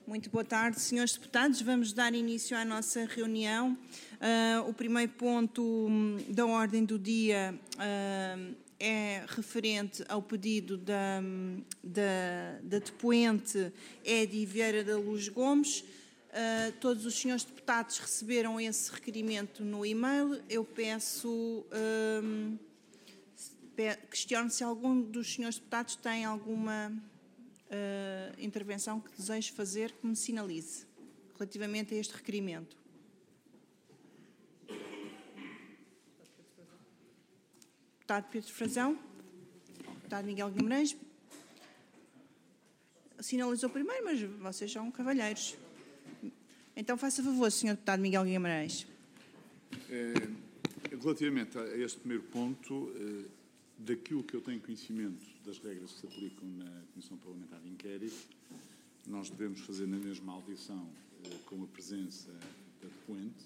Muito boa tarde, senhores deputados. Vamos dar início à nossa reunião. O primeiro ponto da ordem do dia é referente ao pedido da depoente Edi Vieira da Luz Gomes. Todos os senhores deputados receberam esse requerimento no e-mail. Eu questiono se algum dos senhores deputados tem alguma intervenção que deseje fazer, que me sinalize relativamente a este requerimento. Deputado Pedro Frazão. Deputado Miguel Guimarães. Sinalizou primeiro, mas vocês são cavalheiros. Então, faça favor, Sr. Deputado Miguel Guimarães. Relativamente a este primeiro ponto, daquilo que eu tenho conhecimento das regras que se aplicam na Comissão Parlamentar de Inquérito, nós devemos fazer na mesma audição com a presença da depoente.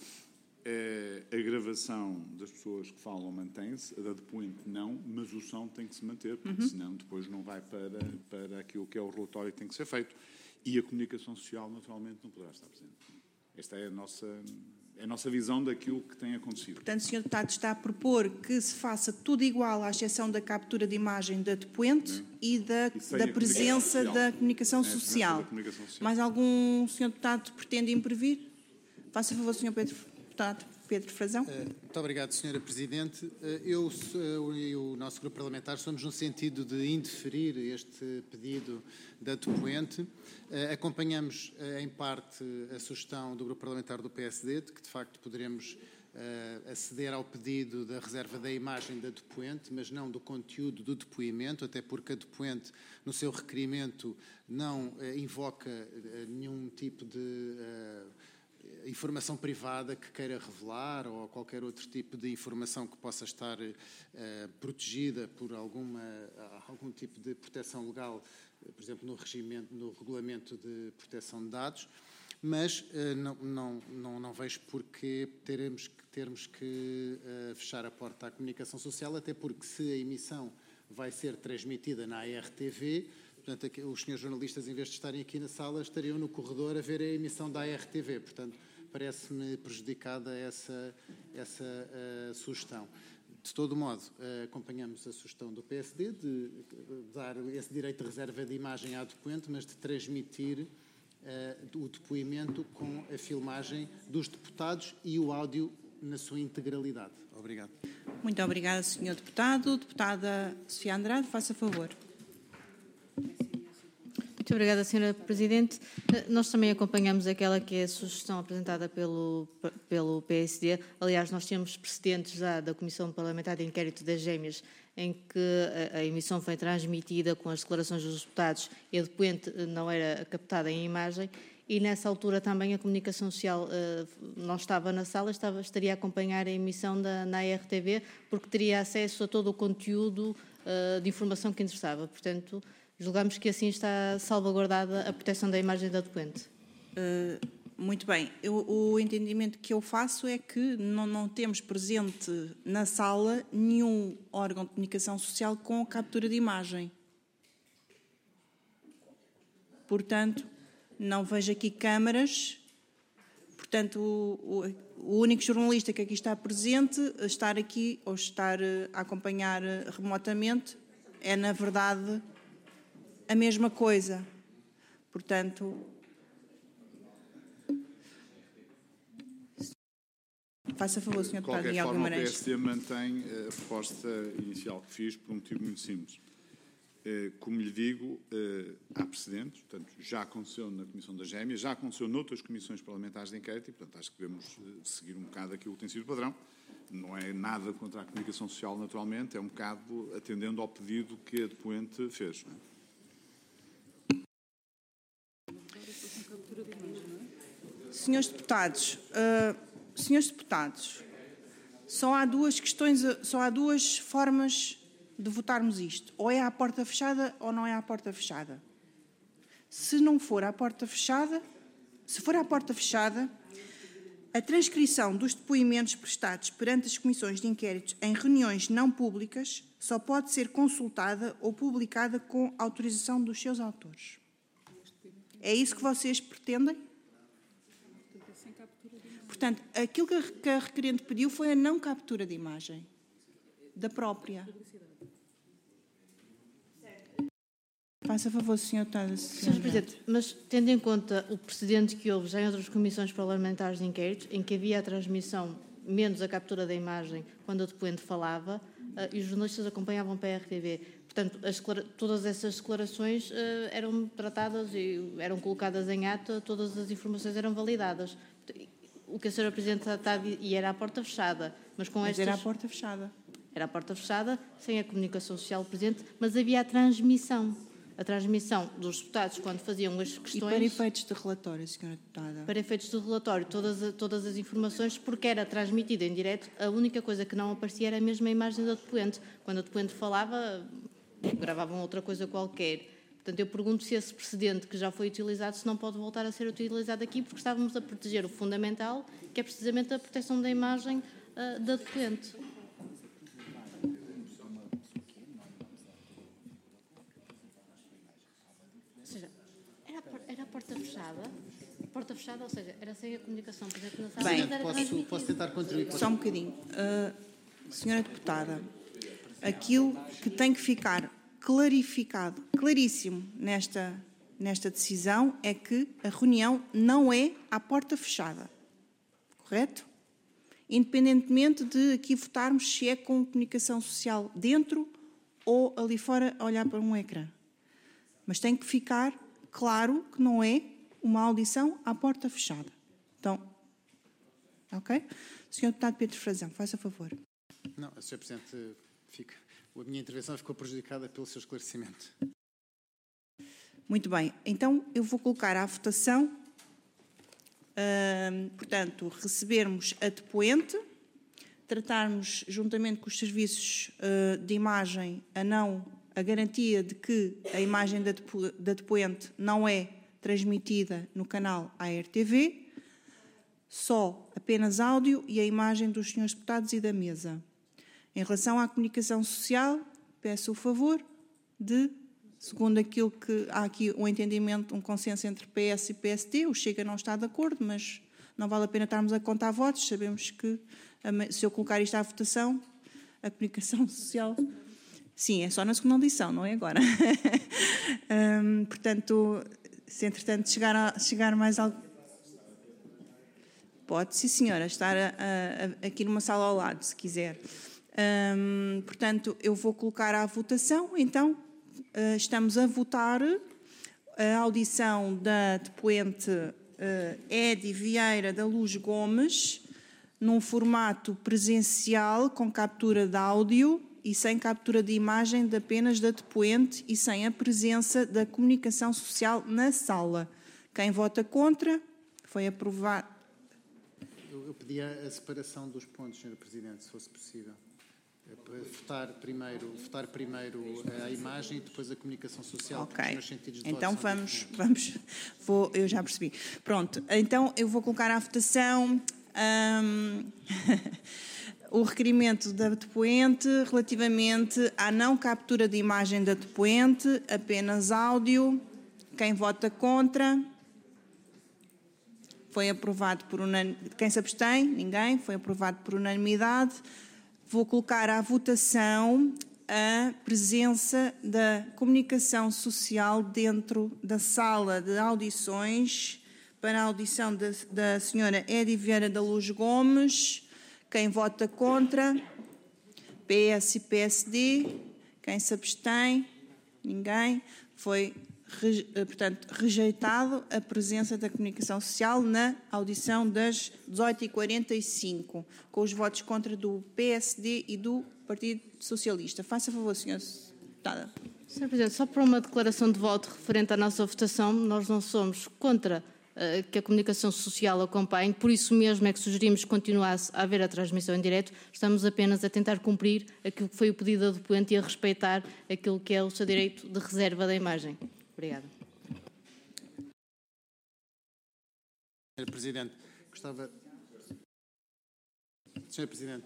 A gravação das pessoas que falam mantém-se, a da depoente não, mas o som tem que se manter, porque senão depois não vai para aquilo que é o relatório que tem que ser feito. E a comunicação social, naturalmente, não poderá estar presente. Esta é a nossa visão daquilo que tem acontecido. Portanto, o Sr. Deputado está a propor que se faça tudo igual, à exceção da captura de imagem da depoente e da presença da comunicação social. Mais algum Sr. Deputado pretende intervir? Faça favor, Sr. Deputado Pedro Frazão. Muito obrigado, Sra. Presidente. Eu e o nosso grupo parlamentar somos no sentido de indeferir este pedido da depoente. Acompanhamos, em parte, a sugestão do grupo parlamentar do PSD, de que, de facto, poderemos aceder ao pedido da reserva da imagem da depoente, mas não do conteúdo do depoimento, até porque a depoente, no seu requerimento, não invoca nenhum tipo de informação privada que queira revelar ou qualquer outro tipo de informação que possa estar protegida por algum tipo de proteção legal, por exemplo, no regulamento de proteção de dados, mas não vejo porquê termos que fechar a porta à comunicação social, até porque se a emissão vai ser transmitida na ARTV, portanto, os senhores jornalistas, em vez de estarem aqui na sala, estariam no corredor a ver a emissão da ARTV. Portanto, parece-me prejudicada essa sugestão. De todo modo, acompanhamos a sugestão do PSD de dar esse direito de reserva de imagem à depoente, mas de transmitir o depoimento com a filmagem dos deputados e o áudio na sua integralidade. Obrigado. Muito obrigada, Sr. Deputado. Deputada Sofia Andrade, faça favor. Muito obrigada, Sra. Presidente. Nós também acompanhamos aquela que é a sugestão apresentada pelo PSD. Aliás, nós temos precedentes já da Comissão Parlamentar de Inquérito das Gêmeas, em que a emissão foi transmitida com as declarações dos deputados e a depoente não era captada em imagem, e nessa altura também a comunicação social não estava na sala, estaria a acompanhar a emissão na RTV, porque teria acesso a todo o conteúdo de informação que interessava. Portanto, julgamos que assim está salvaguardada a proteção da imagem da depoente. Muito bem. O entendimento que eu faço é que não temos presente na sala nenhum órgão de comunicação social com a captura de imagem. Portanto, não vejo aqui câmaras. Portanto, o único jornalista que aqui está presente, estar aqui ou estar a acompanhar remotamente, é, na verdade, a mesma coisa. Portanto, faça favor, Sr. Deputado Miguel Guimarães. De qualquer forma, o PSD mantém a proposta inicial que fiz por um motivo muito simples. Como lhe digo, há precedentes, portanto, já aconteceu na Comissão das Gêmeas, já aconteceu noutras comissões parlamentares de inquérito e, portanto, acho que devemos seguir um bocado aquilo que tem sido o padrão. Não é nada contra a comunicação social, naturalmente, é um bocado atendendo ao pedido que a depoente fez. Não é? Senhores deputados, só há duas formas de votarmos isto. Ou é à porta fechada ou não é à porta fechada. Se não for à porta fechada, se for à porta fechada, a transcrição dos depoimentos prestados perante as comissões de inquérito em reuniões não públicas só pode ser consultada ou publicada com autorização dos seus autores. É isso que vocês pretendem? Portanto, aquilo que a requerente pediu foi a não captura de imagem da própria. Faça favor, Sr. Deputado. Sr. Presidente, mas tendo em conta o precedente que houve já em outras comissões parlamentares de inquérito, em que havia a transmissão menos a captura da imagem quando o depoente falava, e os jornalistas acompanhavam para a RTV. Portanto, todas essas declarações eram tratadas e eram colocadas em ata, todas as informações eram validadas. O que a Sra. Presidente está a dizer, e era à porta fechada, mas com estas... Era à porta fechada. Era à porta fechada, sem a comunicação social presente, mas havia a transmissão dos deputados quando faziam as questões... E para efeitos de relatório, Sra. Deputada? Para efeitos de relatório, todas as informações, porque era transmitida em direto, a única coisa que não aparecia era mesmo a imagem da depoente. Quando a depoente falava, gravavam outra coisa qualquer. Portanto, eu pergunto se esse precedente que já foi utilizado, se não pode voltar a ser utilizado aqui, porque estávamos a proteger o fundamental, que é precisamente a proteção da imagem da depoente. Ou seja, era a porta fechada, ou seja, era sem a comunicação presente na sala. Bem, posso tentar contribuir? Só um bocadinho. Senhora Deputada, aquilo que tem que ficar clarificado, claríssimo nesta decisão é que a reunião não é à porta fechada. Correto? Independentemente de aqui votarmos se é com comunicação social dentro ou ali fora a olhar para um ecrã. Mas tem que ficar claro que não é uma audição à porta fechada. Então, ok? Sr. Deputado Pedro Frazão, faça favor. Não, Sr. Presidente, a minha intervenção ficou prejudicada pelo seu esclarecimento. Muito bem. Então, eu vou colocar à votação, portanto, recebermos a depoente, tratarmos, juntamente com os serviços de imagem, a garantia de que a imagem da depoente não é transmitida no canal ARTV, só apenas áudio e a imagem dos senhores deputados e da mesa. Em relação à comunicação social, peço o favor de, segundo aquilo que há aqui um entendimento, um consenso entre PS e PSD, o Chega não está de acordo, mas não vale a pena estarmos a contar votos, sabemos que se eu colocar isto à votação, a comunicação social... Sim, é só na segunda audição, não é agora. Portanto, se entretanto chegar mais algo... Pode, sim senhora, estar aqui numa sala ao lado, se quiser. Portanto, eu vou colocar à votação, então, estamos a votar a audição da depoente Edi Vieira da Luz Gomes, num formato presencial, com captura de áudio e sem captura de imagem de apenas da depoente e sem a presença da comunicação social na sala. Quem vota contra? Foi aprovado. Eu pedia a separação dos pontos, Sr. Presidente, se fosse possível. Para votar primeiro a imagem e depois a comunicação social. Ok. Nos sentidos de Então voto eu já percebi. Pronto, então eu vou colocar à votação o requerimento da depoente relativamente à não captura de imagem da depoente, apenas áudio. Quem vota contra? Foi aprovado por unanimidade. Quem se abstém? Ninguém. Foi aprovado por unanimidade. Vou colocar à votação a presença da comunicação social dentro da sala de audições para a audição da senhora Edi Vieira da Luz Gomes. Quem vota contra? PS e PSD. Quem se abstém? Ninguém. Foi, portanto, rejeitado a presença da comunicação social na audição das 18h45, com os votos contra do PSD e do Partido Socialista. Faça favor, Sra. Deputada. Sr. Presidente, só para uma declaração de voto referente à nossa votação, nós não somos contra que a comunicação social acompanhe, por isso mesmo é que sugerimos que continuasse a haver a transmissão em direto. Estamos apenas a tentar cumprir aquilo que foi o pedido do depoente e a respeitar aquilo que é o seu direito de reserva da imagem. Obrigada. Sr. Presidente, gostava... Sr. Presidente.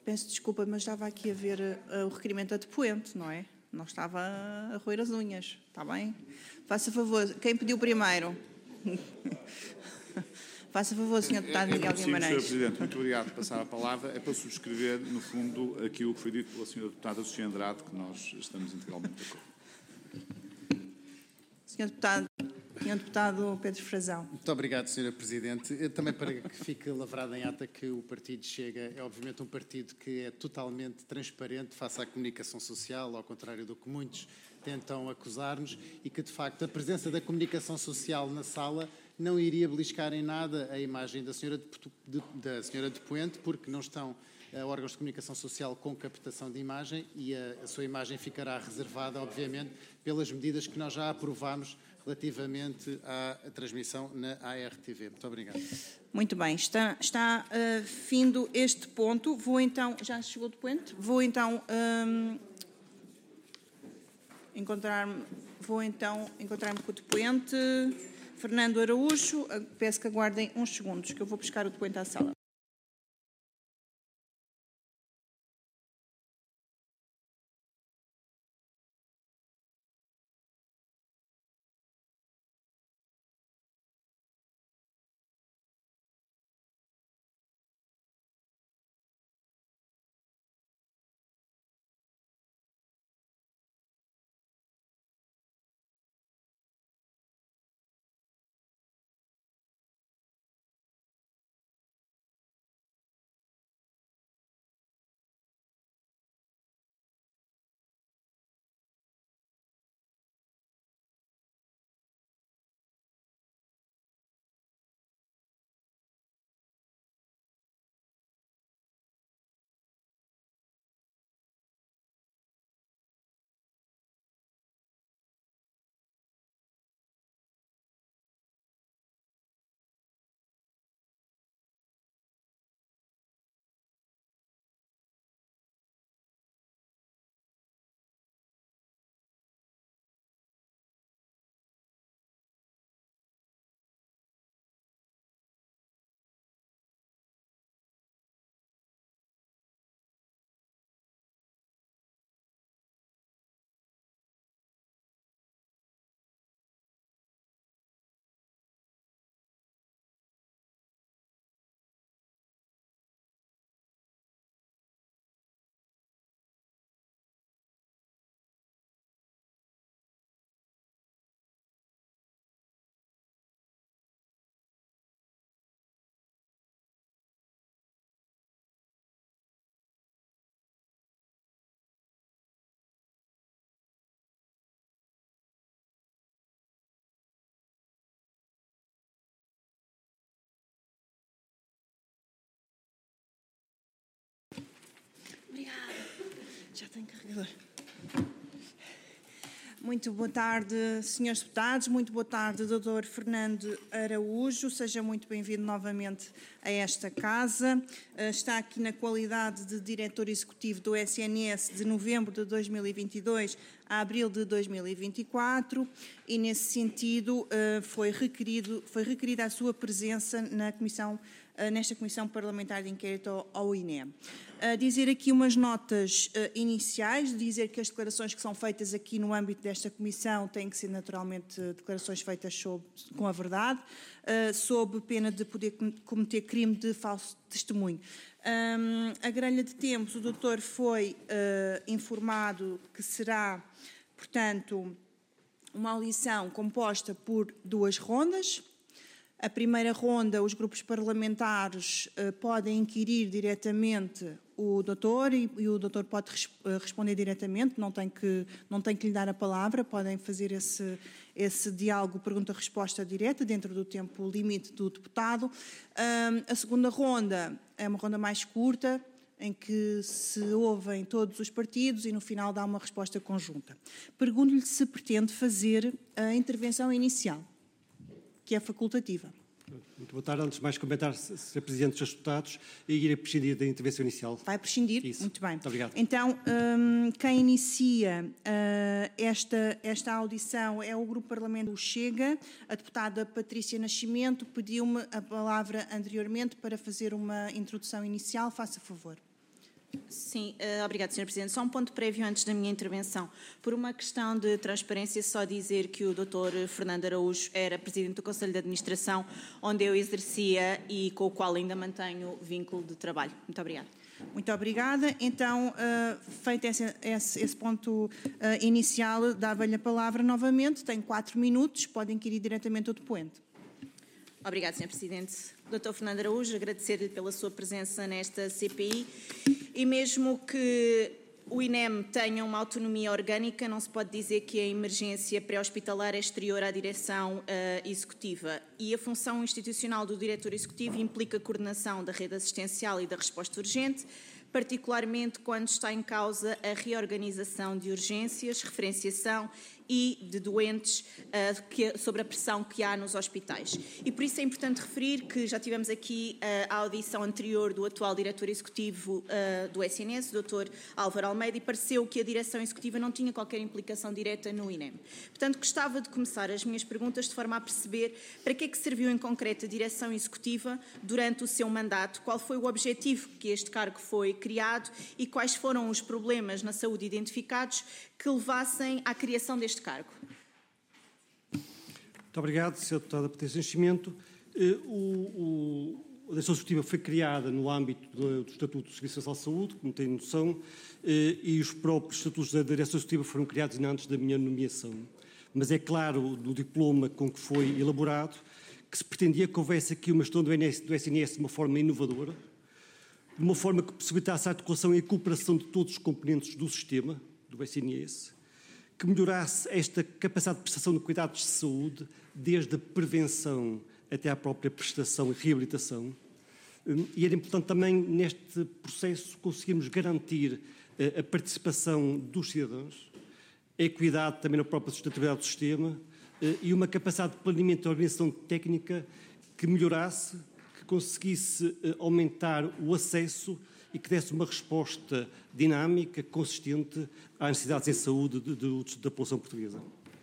Peço desculpa, mas estava aqui a ver o requerimento da depoente, não é? Não estava a roer as unhas, está bem? Faça favor, quem pediu primeiro? Faça favor, Sr. Deputado Miguel Guimarães. Sr. Presidente, muito obrigado por passar a palavra. É para subscrever, no fundo, aquilo que foi dito pela Sra. Deputada Sofia Andrade, que nós estamos integralmente de acordo. Sr. Deputado Pedro Frazão. Muito obrigado, Sra. Presidente. Também para que fique lavrado em ata que o Partido Chega é obviamente um partido que é totalmente transparente face à comunicação social, ao contrário do que muitos tentam acusar-nos, e que de facto a presença da comunicação social na sala não iria beliscar em nada a imagem da senhora depoente, porque não estão órgãos de comunicação social com captação de imagem e a sua imagem ficará reservada, obviamente, pelas medidas que nós já aprovámos relativamente à transmissão na ARTV. Muito obrigado. Muito bem, está findo este ponto. Vou então, já chegou o depoente? Vou então encontrar-me com o depoente Fernando Araújo. Peço que aguardem uns segundos, que eu vou buscar o depoente à sala. Obrigada. Já tenho carregador. Muito boa tarde, senhores deputados. Muito boa tarde, Dr. Fernando Araújo. Seja muito bem-vindo novamente a esta casa. Está aqui na qualidade de diretor executivo do SNS de novembro de 2022 a abril de 2024 e, nesse sentido, foi requerida a sua presença nesta Comissão Parlamentar de Inquérito ao INEM. Dizer aqui umas notas iniciais, dizer que as declarações que são feitas aqui no âmbito desta Comissão têm que ser naturalmente declarações feitas com a verdade, sob pena de poder cometer crime de falso testemunho. A grelha de tempos, o doutor foi informado que será, portanto, uma audição composta por 2 rondas. A primeira ronda, os grupos parlamentares podem inquirir diretamente o doutor e o doutor pode responder diretamente, não tem que lhe dar a palavra, podem fazer esse diálogo pergunta-resposta direta dentro do tempo limite do deputado. A segunda ronda é uma ronda mais curta, em que se ouvem todos os partidos e no final dá uma resposta conjunta. Pergunto-lhe se pretende fazer a intervenção inicial, que é facultativa. Muito boa tarde. Antes de mais comentar, Sr. Presidente dos Deputados, e irei prescindir da intervenção inicial. Vai prescindir? Isso. Muito bem. Muito obrigado. Então, quem inicia esta audição é o Grupo Parlamentar do Chega. A deputada Patrícia Nascimento pediu-me a palavra anteriormente para fazer uma introdução inicial. Faça favor. Sim, obrigado, Sr. Presidente. Só um ponto prévio antes da minha intervenção. Por uma questão de transparência, só dizer que o Dr. Fernando Araújo era Presidente do Conselho de Administração, onde eu exercia e com o qual ainda mantenho vínculo de trabalho. Muito obrigada. Muito obrigada. Então, feito esse ponto inicial, dava-lhe a palavra novamente. Tem 4 minutos, pode inquirir diretamente o depoente. Obrigada, Sr. Presidente. Dr. Fernando Araújo, agradecer-lhe pela sua presença nesta CPI e mesmo que o INEM tenha uma autonomia orgânica, não se pode dizer que a emergência pré-hospitalar é exterior à direção executiva e a função institucional do diretor executivo implica a coordenação da rede assistencial e da resposta urgente, particularmente quando está em causa a reorganização de urgências, referenciação e de doentes sobre a pressão que há nos hospitais. E por isso é importante referir que já tivemos aqui a audição anterior do atual diretor executivo do SNS, o Dr. Álvaro Almeida, e pareceu que a direção executiva não tinha qualquer implicação direta no INEM. Portanto, gostava de começar as minhas perguntas de forma a perceber para que é que serviu em concreto a direção executiva durante o seu mandato, qual foi o objetivo que este cargo foi criado e quais foram os problemas na saúde identificados que levassem à criação deste cargo. Muito obrigado, Sra. Deputada, por esse enchimento. A direção executiva foi criada no âmbito do Estatuto do Serviço Nacional de Saúde, como tem noção, e os próprios estatutos da direção executiva foram criados antes da minha nomeação. Mas é claro, no diploma com que foi elaborado, que se pretendia que houvesse aqui uma gestão do SNS de uma forma inovadora, de uma forma que possibilitasse a articulação e a cooperação de todos os componentes do sistema, do SNS, que melhorasse esta capacidade de prestação de cuidados de saúde, desde a prevenção até à própria prestação e reabilitação. E era importante também, neste processo, conseguirmos garantir a participação dos cidadãos, a equidade também na própria sustentabilidade do sistema e uma capacidade de planeamento e organização técnica que melhorasse, que conseguisse aumentar o acesso e que desse uma resposta dinâmica, consistente às necessidades em saúde da população portuguesa.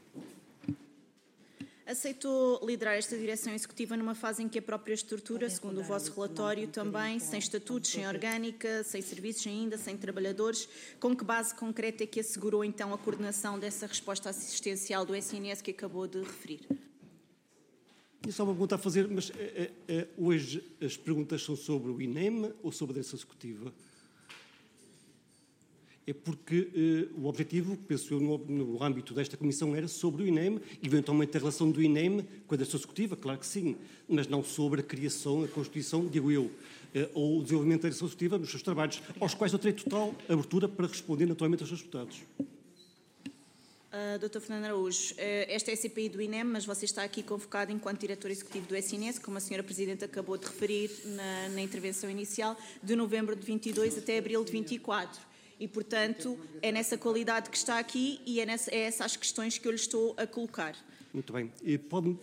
Aceitou liderar esta direção executiva numa fase em que a própria estrutura, segundo o vosso relatório, também, sem estatutos, sem orgânica, sem serviços ainda, sem trabalhadores, com que base concreta é que assegurou então a coordenação dessa resposta assistencial do SNS que acabou de referir? E só uma pergunta a fazer, mas hoje as perguntas são sobre o INEM ou sobre a direção executiva? É porque o objetivo, penso eu, no âmbito desta comissão era sobre o INEM, eventualmente a relação do INEM com a direção executiva, claro que sim, mas não sobre a criação, a constituição, digo eu, ou o desenvolvimento da direção executiva nos seus trabalhos, aos quais eu terei total abertura para responder naturalmente aos seus deputados. Dr. Fernando Araújo, esta é a CPI do INEM, mas você está aqui convocado enquanto diretor executivo do SNS, como a Sra. Presidente acabou de referir na intervenção inicial, de novembro de 22 até abril de 24. E, portanto, é nessa qualidade que está aqui e é essas questões que eu lhe estou a colocar. Muito bem. E pode-me...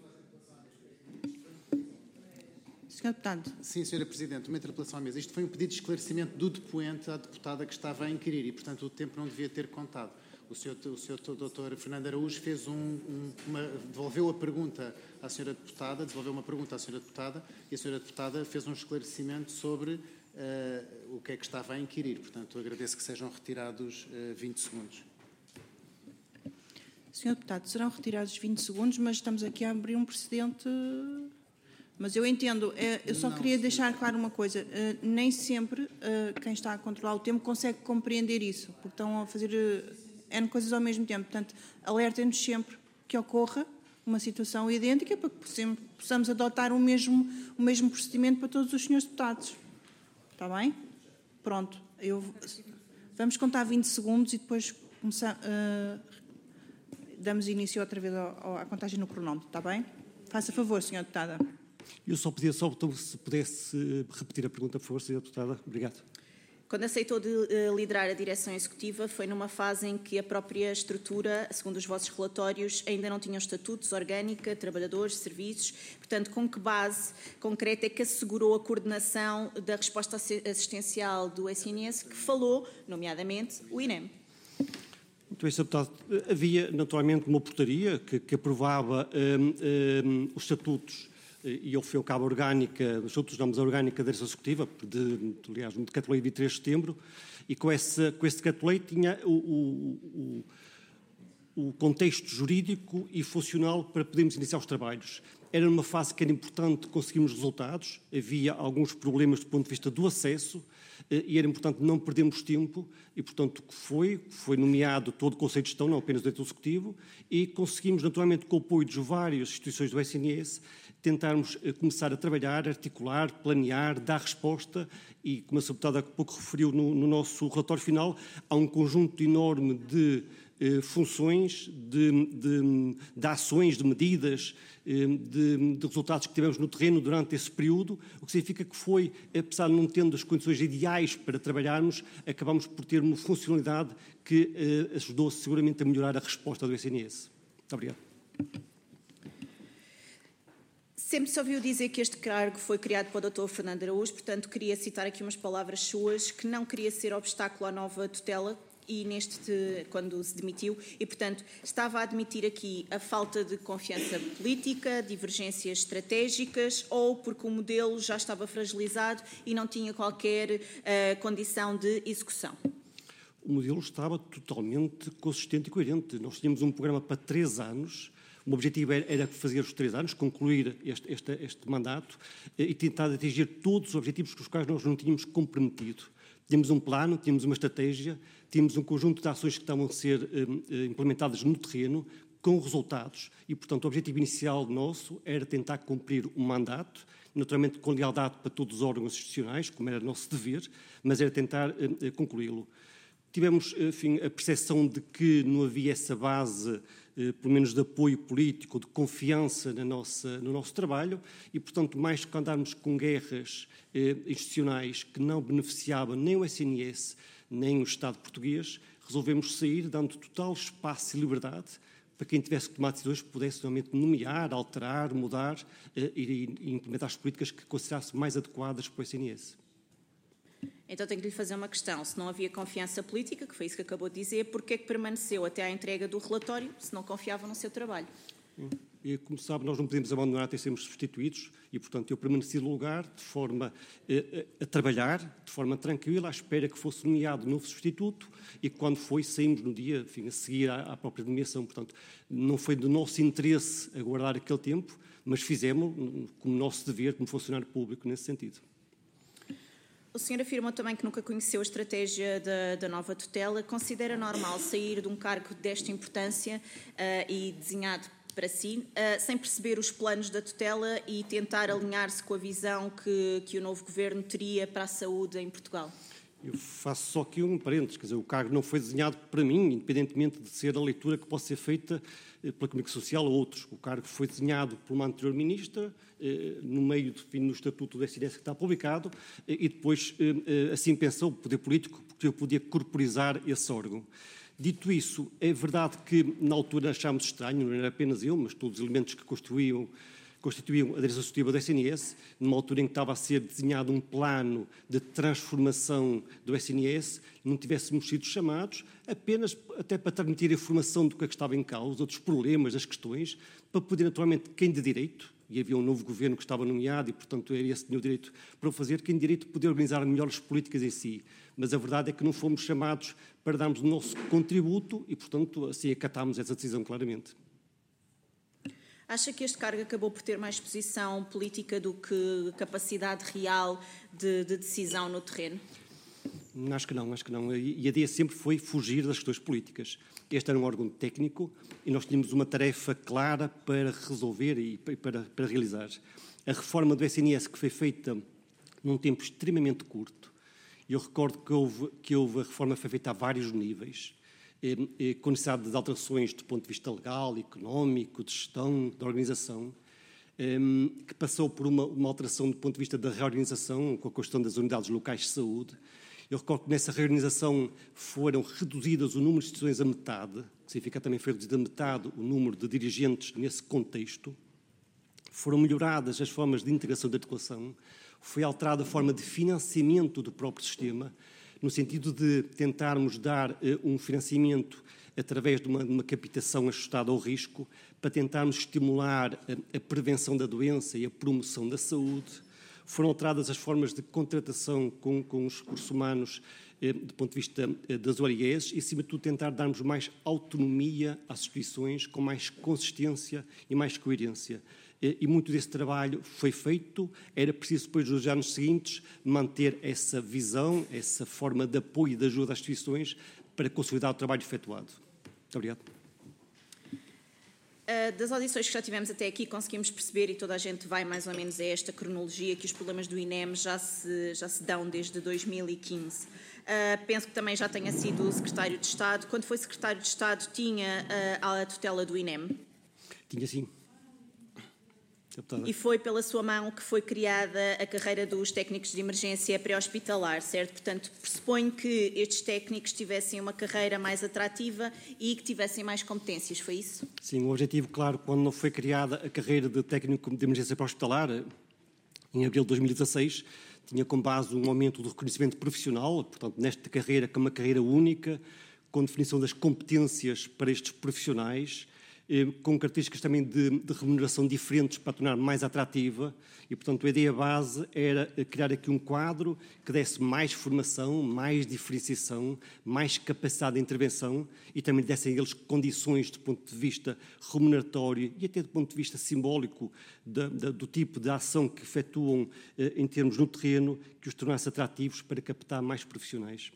Sr. Deputado. Sim, Sra. Presidente, uma interpelação à mesa. Isto foi um pedido de esclarecimento do depoente à deputada que estava a inquirir e, portanto, o tempo não devia ter contado. O Sr. Dr. Fernando Araújo fez devolveu a pergunta à Sra. Deputada, devolveu uma pergunta à Sra. Deputada e a Sra. Deputada fez um esclarecimento sobre o que é que estava a inquirir. Portanto, agradeço que sejam retirados 20 segundos. Sr. Deputado, serão retirados 20 segundos, mas estamos aqui a abrir um precedente. Mas eu entendo, eu só queria deixar claro uma coisa, nem sempre quem está a controlar o tempo consegue compreender isso, porque estão a fazer N coisas ao mesmo tempo. Portanto, alertem-nos sempre que ocorra uma situação idêntica para que possamos adotar o mesmo procedimento para todos os senhores deputados. Está bem? Pronto. Vamos contar 20 segundos e depois damos início outra vez à contagem no cronómetro. Está bem? Faça favor, Sra. Deputada. Eu só pedia se pudesse repetir a pergunta, por favor, Sra. Deputada. Obrigado. Quando aceitou de liderar a direção executiva, foi numa fase em que a própria estrutura, segundo os vossos relatórios, ainda não tinham estatutos, orgânica, trabalhadores, serviços. Portanto, com que base concreta é que assegurou a coordenação da resposta assistencial do SNS, que falou, nomeadamente, o INEM? Muito bem, Sr. Deputado. Havia, naturalmente, uma portaria que aprovava os estatutos e ao fim e ao cabo orgânica, nós tornamos a orgânica da direção executiva, aliás, no decreto-lei de 23 de setembro, e com esse decreto-lei tinha o contexto jurídico e funcional para podermos iniciar os trabalhos. Era numa fase que era importante conseguirmos resultados, havia alguns problemas do ponto de vista do acesso, e era importante não perdermos tempo, e, portanto, foi nomeado todo o Conselho de Gestão, não apenas o Diretor Executivo, e conseguimos, naturalmente, com o apoio de várias instituições do SNS, tentarmos começar a trabalhar, articular, planear, dar resposta, e, como a Sra. Deputada há pouco referiu no nosso relatório final, há um conjunto enorme de funções, de ações, de medidas, de resultados que tivemos no terreno durante esse período, o que significa que foi, apesar de não tendo as condições ideais para trabalharmos, acabamos por ter uma funcionalidade que ajudou seguramente a melhorar a resposta do SNS. Muito obrigado. Sempre se ouviu dizer que este cargo foi criado para o Dr. Fernando Araújo, portanto queria citar aqui umas palavras suas, que não queria ser obstáculo à nova tutela, e quando se demitiu, e, portanto, estava a admitir aqui a falta de confiança política, divergências estratégicas, ou porque o modelo já estava fragilizado e não tinha qualquer condição de execução? O modelo estava totalmente consistente e coerente. Nós tínhamos um programa para 3 anos, o objetivo era fazer os 3 anos, concluir este mandato e tentar atingir todos os objetivos com os quais nós não tínhamos comprometido. Tínhamos um plano, tínhamos uma estratégia, tínhamos um conjunto de ações que estavam a ser implementadas no terreno, com resultados, e, portanto, o objetivo inicial nosso era tentar cumprir o mandato, naturalmente com lealdade para todos os órgãos institucionais, como era nosso dever, mas era tentar concluí-lo. Tivemos, enfim, a percepção de que não havia essa base, pelo menos de apoio político, de confiança no nosso trabalho, e, portanto, mais que andarmos com guerras institucionais que não beneficiavam nem o SNS, nem o Estado português, resolvemos sair, dando total espaço e liberdade para quem tivesse que tomar decisões pudesse realmente nomear, alterar, mudar e implementar as políticas que considerasse mais adequadas para o SNS. Então tenho que lhe fazer uma questão. Se não havia confiança política, que foi isso que acabou de dizer, porquê é que permaneceu até à entrega do relatório se não confiava no seu trabalho? E, como sabe, nós não podemos abandonar até sermos substituídos e, portanto, eu permaneci no lugar de forma a trabalhar, de forma tranquila, à espera que fosse nomeado novo substituto e quando foi, saímos no dia, enfim, a seguir à própria nomeação. Portanto, não foi do nosso interesse aguardar aquele tempo, mas fizemos como nosso dever, como funcionário público, nesse sentido. O senhor afirmou também que nunca conheceu a estratégia da nova tutela. Considera normal sair de um cargo desta importância e desenhado para si, sem perceber os planos da tutela e tentar alinhar-se com a visão que o novo governo teria para a saúde em Portugal? Eu faço só aqui um parênteses, quer dizer, o cargo não foi desenhado para mim, independentemente de ser a leitura que possa ser feita pela Comunicação Social ou outros. O cargo foi desenhado por uma anterior ministra, no meio do Estatuto do SNS que está publicado, e depois assim pensou o poder político, porque eu podia corporizar esse órgão. Dito isso, é verdade que na altura achámos estranho, não era apenas eu, mas todos os elementos que constituíam a direção executiva do SNS, numa altura em que estava a ser desenhado um plano de transformação do SNS, não tivéssemos sido chamados apenas até para transmitir a informação do que estava em causa, outros problemas, das questões, para poder naturalmente quem de direito, e havia um novo governo que estava nomeado e, portanto, era esse que tinha o direito para o fazer, quem de direito poder organizar melhores políticas em si. Mas a verdade é que não fomos chamados para darmos o nosso contributo e, portanto, assim acatámos essa decisão claramente. Acha que este cargo acabou por ter mais exposição política do que capacidade real de decisão no terreno? Acho que não. E a ideia sempre foi fugir das questões políticas. Este era um órgão técnico e nós tínhamos uma tarefa clara para resolver e para realizar. A reforma do SNS que foi feita num tempo extremamente curto, eu recordo que a reforma foi feita a vários níveis, com necessidade de alterações do ponto de vista legal, económico, de gestão, de organização, que passou por uma alteração do ponto de vista da reorganização, com a questão das unidades locais de saúde. Eu recordo que nessa reorganização foram reduzidas o número de instituições a metade, que significa também foi reduzido a metade o número de dirigentes nesse contexto. Foram melhoradas as formas de integração da articulação, foi alterada a forma de financiamento do próprio sistema, no sentido de tentarmos dar um financiamento através de uma captação ajustada ao risco, para tentarmos estimular a prevenção da doença e a promoção da saúde. Foram alteradas as formas de contratação com os recursos humanos do ponto de vista das ORS e, acima de tudo, tentar darmos mais autonomia às instituições, com mais consistência e mais coerência. E muito desse trabalho foi feito. Era preciso, depois dos anos seguintes, manter essa visão, essa forma de apoio e de ajuda às instituições para consolidar o trabalho efetuado. Muito obrigado. Das audições que já tivemos até aqui, conseguimos perceber, e toda a gente vai mais ou menos a esta cronologia, que os problemas do INEM já se dão desde 2015. Penso que também já tenha sido o Secretário de Estado. Quando foi Secretário de Estado, tinha a tutela do INEM? Tinha, sim. E foi pela sua mão que foi criada a carreira dos técnicos de emergência pré-hospitalar, certo? Portanto, pressuponho que estes técnicos tivessem uma carreira mais atrativa e que tivessem mais competências, foi isso? Sim, o objetivo, claro, quando não foi criada a carreira de técnico de emergência pré-hospitalar, em abril de 2016, tinha como base um aumento do reconhecimento profissional, portanto, nesta carreira, que é uma carreira única, com definição das competências para estes profissionais, com características também de remuneração diferentes para tornar mais atrativa e, portanto, a ideia base era criar aqui um quadro que desse mais formação, mais diferenciação, mais capacidade de intervenção e também dessem a eles condições do ponto de vista remuneratório e até do ponto de vista simbólico do tipo de ação que efetuam em termos no terreno, que os tornasse atrativos para captar mais profissionais.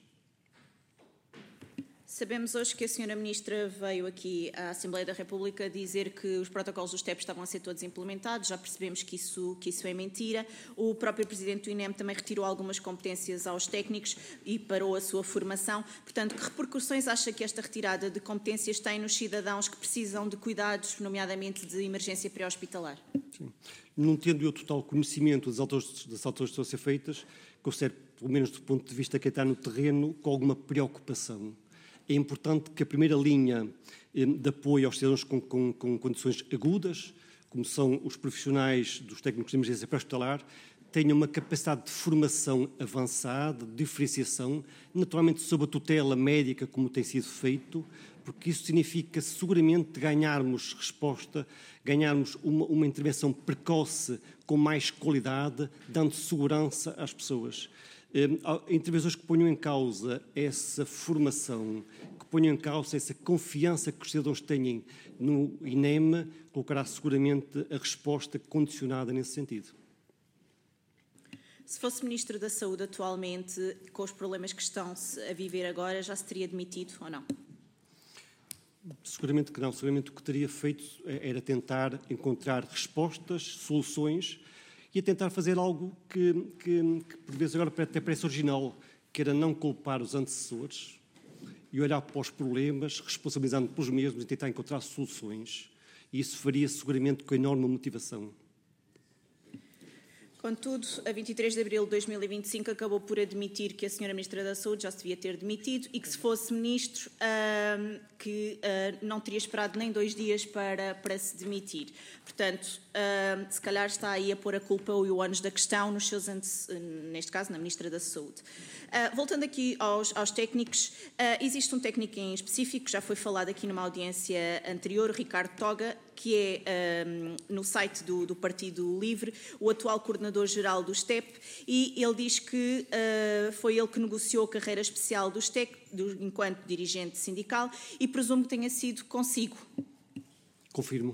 Sabemos hoje que a Sra. Ministra veio aqui à Assembleia da República dizer que os protocolos dos TEP estavam a ser todos implementados, já percebemos que isso é mentira. O próprio Presidente do INEM também retirou algumas competências aos técnicos e parou a sua formação. Portanto, que repercussões acha que esta retirada de competências tem nos cidadãos que precisam de cuidados, nomeadamente de emergência pré-hospitalar? Sim. Não tendo eu total conhecimento das alterações que estão a ser feitas, considero, pelo menos do ponto de vista de quem está no terreno, com alguma preocupação. É importante que a primeira linha de apoio aos cidadãos com condições agudas, como são os profissionais dos técnicos de emergência pré-hospitalar, tenham uma capacidade de formação avançada, de diferenciação, naturalmente sob a tutela médica, como tem sido feito, porque isso significa seguramente ganharmos resposta, ganharmos uma intervenção precoce com mais qualidade, dando segurança às pessoas. Intervenções que ponham em causa essa formação, que ponham em causa essa confiança que os cidadãos têm no INEM, colocará seguramente a resposta condicionada nesse sentido. Se fosse Ministro da Saúde atualmente, com os problemas que estão a viver agora, já se teria demitido ou não? Seguramente que não. Seguramente o que teria feito era tentar encontrar respostas, soluções, e a tentar fazer algo que por vezes agora até parece original, que era não culpar os antecessores e olhar para os problemas, responsabilizando pelos mesmos e tentar encontrar soluções. E isso faria seguramente com enorme motivação. Contudo, a 23 de abril de 2025 acabou por admitir que a Sra. Ministra da Saúde já se devia ter demitido e que se fosse Ministro não teria esperado nem 2 dias para se demitir. Portanto, se calhar está aí a pôr a culpa ou o ónus da questão nos seus neste caso na Ministra da Saúde. Voltando aqui aos técnicos, existe um técnico em específico, já foi falado aqui numa audiência anterior, o Ricardo Toga, que é, no site do Partido Livre, o atual coordenador-geral do STEP, e ele diz que foi ele que negociou a carreira especial do STEP enquanto dirigente sindical e presumo que tenha sido consigo. Confirmo.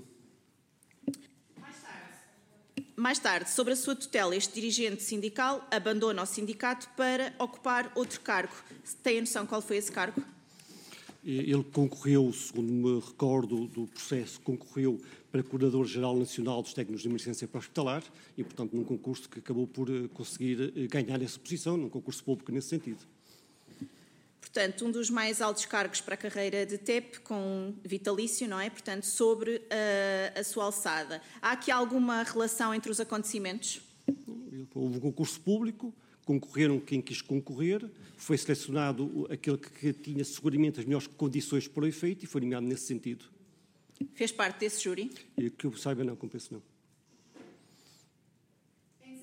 Mais tarde, sobre a sua tutela, este dirigente sindical abandona o sindicato para ocupar outro cargo. Tem a noção qual foi esse cargo? Ele concorreu, segundo me recordo do processo, concorreu para Coordenador-Geral Nacional dos Técnicos de Emergência Pré-Hospitalar e, portanto, num concurso que acabou por conseguir ganhar essa posição, num concurso público nesse sentido. Portanto, um dos mais altos cargos para a carreira de TEP, com vitalício, não é? Portanto, sobre a sua alçada. Há aqui alguma relação entre os acontecimentos? Houve um concurso público, concorreram quem quis concorrer, foi selecionado aquele que tinha seguramente as melhores condições para o efeito e foi nomeado nesse sentido. Fez parte desse júri? Que eu saiba, não, compenso não.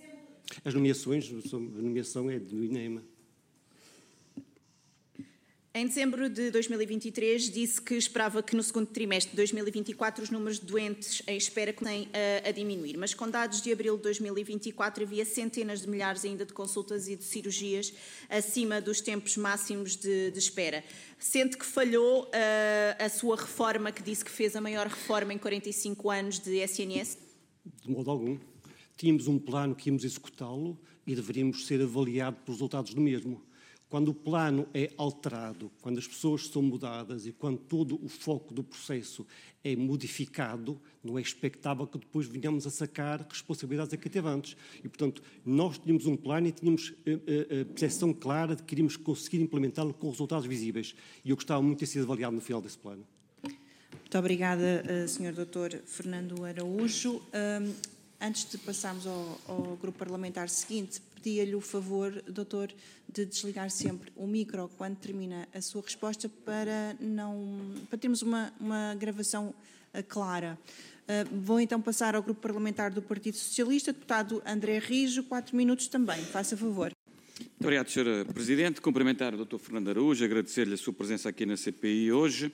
As nomeações, a nomeação é do INEM. Em dezembro de 2023, disse que esperava que no segundo trimestre de 2024 os números de doentes em espera comecem a diminuir, mas com dados de abril de 2024 havia centenas de milhares ainda de consultas e de cirurgias acima dos tempos máximos de espera. Sente que falhou a sua reforma, que disse que fez a maior reforma em 45 anos de SNS? De modo algum. Tínhamos um plano que íamos executá-lo e deveríamos ser avaliados pelos resultados do mesmo. Quando o plano é alterado, quando as pessoas são mudadas e quando todo o foco do processo é modificado, não é expectável que depois venhamos a sacar responsabilidades a que teve antes. E, portanto, nós tínhamos um plano e tínhamos a percepção clara de que iríamos conseguir implementá-lo com resultados visíveis. E eu gostava muito de ter sido avaliado no final desse plano. Muito obrigada, Sr. Dr. Fernando Araújo. Antes de passarmos ao grupo parlamentar seguinte, pedia-lhe o favor, doutor, de desligar sempre o micro quando termina a sua resposta para termos uma gravação clara. Vou então passar ao grupo parlamentar do Partido Socialista, deputado André Rijo, 4 minutos também. Faça favor. Muito obrigado, Sra. Presidente. Cumprimentar o Dr. Fernando Araújo, agradecer-lhe a sua presença aqui na CPI hoje,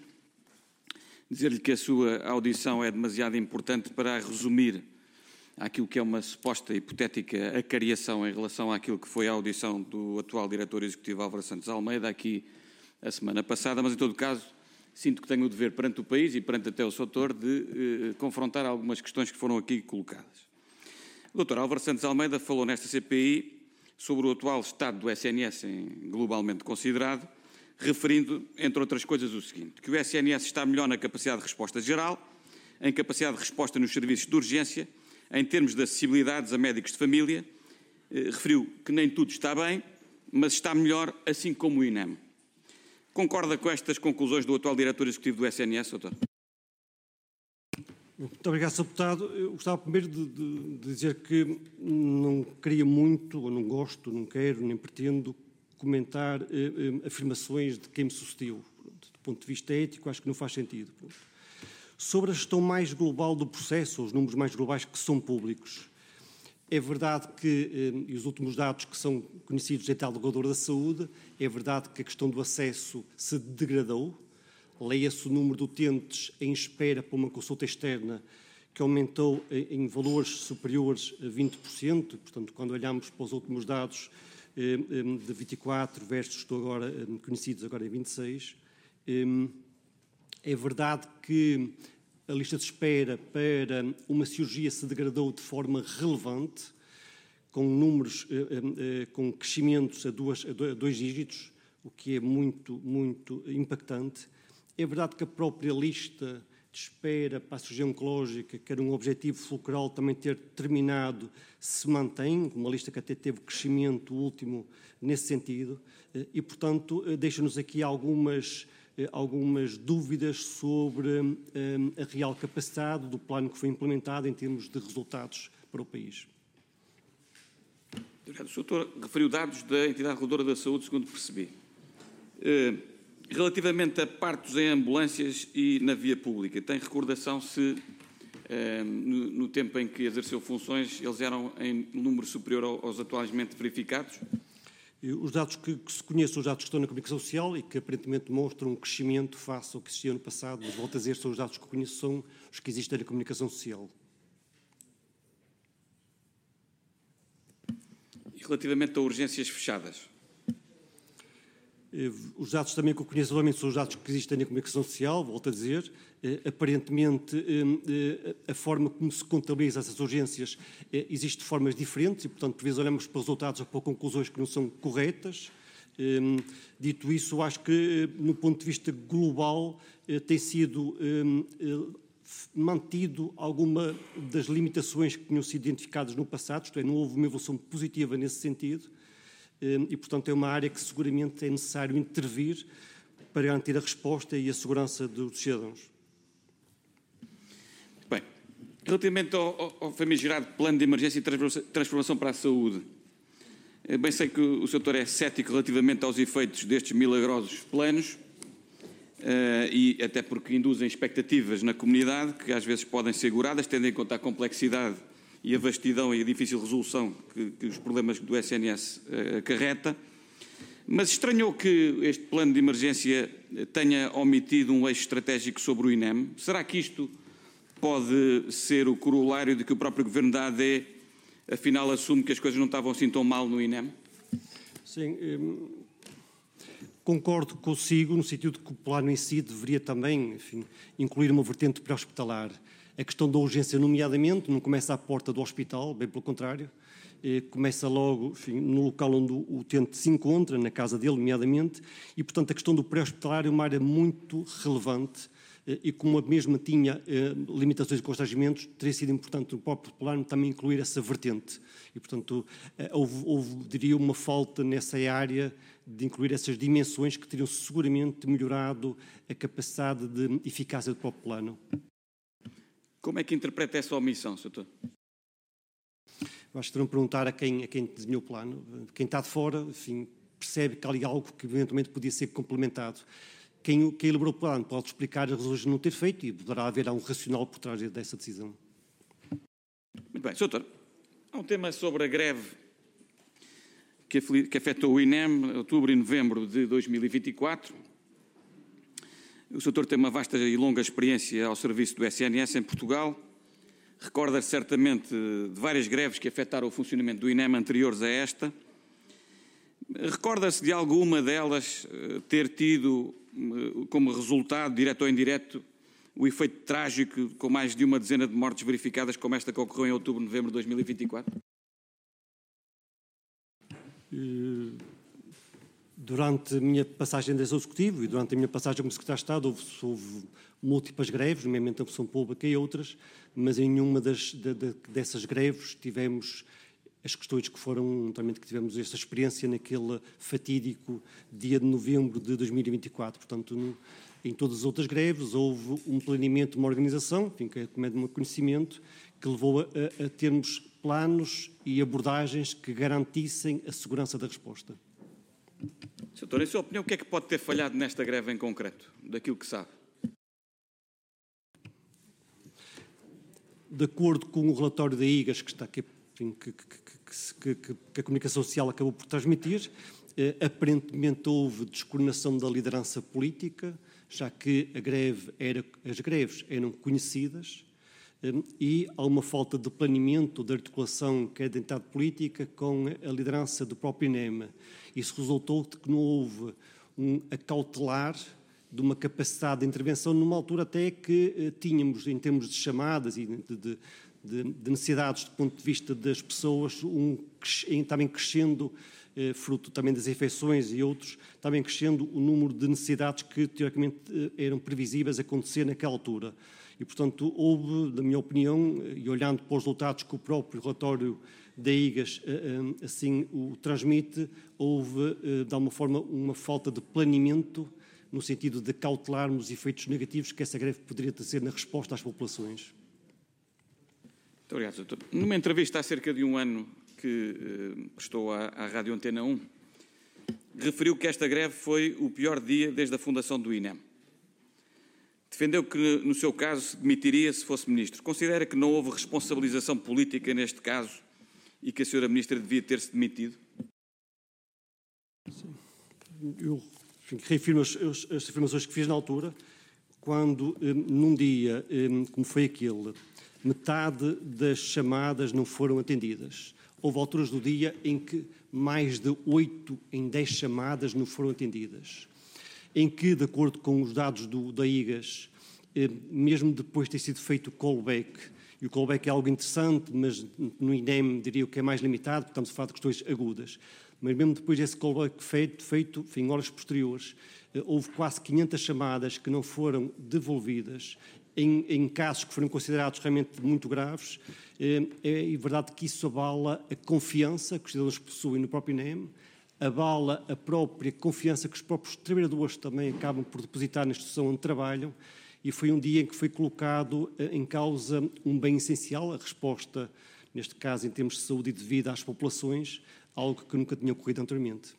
dizer-lhe que a sua audição é demasiado importante para resumir aquilo que é uma suposta hipotética acariação em relação àquilo que foi a audição do atual diretor executivo Álvaro Santos Almeida aqui a semana passada, mas em todo caso sinto que tenho o dever perante o país e perante até o seu autor de confrontar algumas questões que foram aqui colocadas. O Dr. Álvaro Santos Almeida falou nesta CPI sobre o atual estado do SNS globalmente considerado, referindo, entre outras coisas, o seguinte, que o SNS está melhor na capacidade de resposta geral, em capacidade de resposta nos serviços de urgência, em termos de acessibilidades a médicos de família, referiu que nem tudo está bem, mas está melhor, assim como o INEM. Concorda com estas conclusões do atual diretor executivo do SNS, doutor? Muito obrigado, Sr. Deputado. Eu gostava primeiro de dizer que não queria muito, ou não gosto, não quero, nem pretendo comentar afirmações de quem me sucedeu. Do ponto de vista ético, acho que não faz sentido. Sobre a gestão mais global do processo, os números mais globais que são públicos, é verdade que, e os últimos dados que são conhecidos entre a Alegadora da Saúde, é verdade que a questão do acesso se degradou, leia-se o número de utentes em espera para uma consulta externa, que aumentou em valores superiores a 20%, portanto, quando olhamos para os últimos dados de 24 versus agora conhecidos agora em 26, é verdade que a lista de espera para uma cirurgia se degradou de forma relevante, com números, com crescimentos a dois dígitos, o que é muito, muito impactante. É verdade que a própria lista de espera para a cirurgia oncológica, que era um objetivo fulcral também ter terminado, se mantém, uma lista que até teve crescimento último nesse sentido, e, portanto, deixa-nos aqui algumas dúvidas sobre a real capacidade do plano que foi implementado em termos de resultados para o país. O doutor referiu dados da entidade reguladora da saúde, segundo percebi. Relativamente a partos em ambulâncias e na via pública, tem recordação se no tempo em que exerceu funções eles eram em número superior aos atualmente verificados? Os dados que se conhecem são os dados que estão na comunicação social e que aparentemente demonstram um crescimento face ao que existia no passado, mas volto a dizer, são os dados que conheço, são os que existem na comunicação social. E relativamente a urgências fechadas? Os dados também que eu conheço atualmente são os dados que existem na comunicação social, volto a dizer. Aparentemente, a forma como se contabiliza essas urgências existe de formas diferentes e, portanto, por vezes olhamos para resultados ou para conclusões que não são corretas. Dito isso, acho que, no ponto de vista global, tem sido mantido alguma das limitações que tinham sido identificadas no passado, isto é, não houve uma evolução positiva nesse sentido. E, portanto, é uma área que seguramente é necessário intervir para garantir a resposta e a segurança dos cidadãos. Bem, relativamente ao famigerado plano de emergência e transformação para a saúde, bem sei que o Sr. Doutor é cético relativamente aos efeitos destes milagrosos planos e até porque induzem expectativas na comunidade que às vezes podem ser seguradas, tendo em conta a complexidade e a vastidão e a difícil resolução que os problemas do SNS acarreta, Mas estranhou que este plano de emergência tenha omitido um eixo estratégico sobre o INEM? Será que isto pode ser o corolário de que o próprio Governo da AD, afinal, assume que as coisas não estavam assim tão mal no INEM? Sim, concordo consigo no sentido de que o plano em si deveria também, enfim, incluir uma vertente pré-hospitalar. A questão da urgência, nomeadamente, não começa à porta do hospital, bem pelo contrário, começa logo, enfim, no local onde o utente se encontra, na casa dele, nomeadamente, e, portanto, a questão do pré-hospitalar é uma área muito relevante e como a mesma tinha limitações e constrangimentos, teria sido importante no próprio plano também incluir essa vertente. E, portanto, houve, diria, uma falta nessa área de incluir essas dimensões que teriam seguramente melhorado a capacidade de eficácia do próprio plano. Como é que interpreta essa omissão, Sr. Doutor? Acho que terão de perguntar a quem desenhou o plano. Quem está de fora, enfim, percebe que há ali algo que eventualmente podia ser complementado. Quem elaborou o plano pode explicar as razões de não ter feito e poderá haver um racional por trás dessa decisão. Muito bem, Sr. Doutor, há um tema sobre a greve que afetou o INEM em outubro e novembro de 2024. O Sr. Doutor tem uma vasta e longa experiência ao serviço do SNS em Portugal. Recorda-se certamente de várias greves que afetaram o funcionamento do INEM anteriores a esta. Recorda-se de alguma delas ter tido como resultado, direto ou indireto, o efeito trágico com mais de uma dezena de mortes verificadas como esta que ocorreu em outubro e novembro de 2024? Durante a minha passagem de executivo e durante a minha passagem como secretário de Estado houve múltiplas greves, nomeadamente a função pública e outras, mas em nenhuma dessas greves tivemos as questões que foram, notamment que tivemos esta experiência naquele fatídico dia de novembro de 2024. Portanto, em todas as outras greves houve um planeamento, uma organização, enfim, que é de meu conhecimento, que levou a termos planos e abordagens que garantissem a segurança da resposta. Sr. Doutor, em sua opinião, o que é que pode ter falhado nesta greve em concreto, daquilo que sabe? De acordo com o relatório da IGAS, que está aqui, que a comunicação social acabou por transmitir, aparentemente houve descoordenação da liderança política, já que as greves eram conhecidas, e há uma falta de planeamento, de articulação que é da entidade política com a liderança do próprio INEM. Isso resultou de que não houve um acautelar de uma capacidade de intervenção numa altura até que tínhamos, em termos de chamadas e de necessidades do ponto de vista das pessoas, também crescendo, fruto também das infecções e outros, também crescendo o número de necessidades que teoricamente eram previsíveis acontecer naquela altura. E, portanto, houve, na minha opinião, e olhando para os resultados que o próprio relatório da IGAS assim o transmite, houve, de alguma forma, uma falta de planeamento no sentido de cautelarmos os efeitos negativos que essa greve poderia ter na resposta às populações. Muito obrigado, doutor. Numa entrevista há cerca de um ano que prestou à Rádio Antena 1, referiu que esta greve foi o pior dia desde a fundação do INEM. Defendeu que, no seu caso, se demitiria se fosse ministro. Considera que não houve responsabilização política neste caso e que a senhora ministra devia ter-se demitido? Sim. Eu reafirmo as afirmações que fiz na altura, quando, num dia como foi aquele, metade das chamadas não foram atendidas. Houve alturas do dia em que mais de 8 em 10 chamadas não foram atendidas. Em que, de acordo com os dados da IGAS, mesmo depois de ter sido feito o callback, e o callback é algo interessante, mas no INEM diria que é mais limitado, porque estamos a falar de questões agudas, mas mesmo depois desse callback feito em horas posteriores, houve quase 500 chamadas que não foram devolvidas, em casos que foram considerados realmente muito graves. É verdade que isso abala a confiança que os cidadãos possuem no próprio INEM, abala a própria confiança que os próprios trabalhadores também acabam por depositar na instituição onde trabalham, e foi um dia em que foi colocado em causa um bem essencial, a resposta, neste caso em termos de saúde e de vida às populações, algo que nunca tinha ocorrido anteriormente.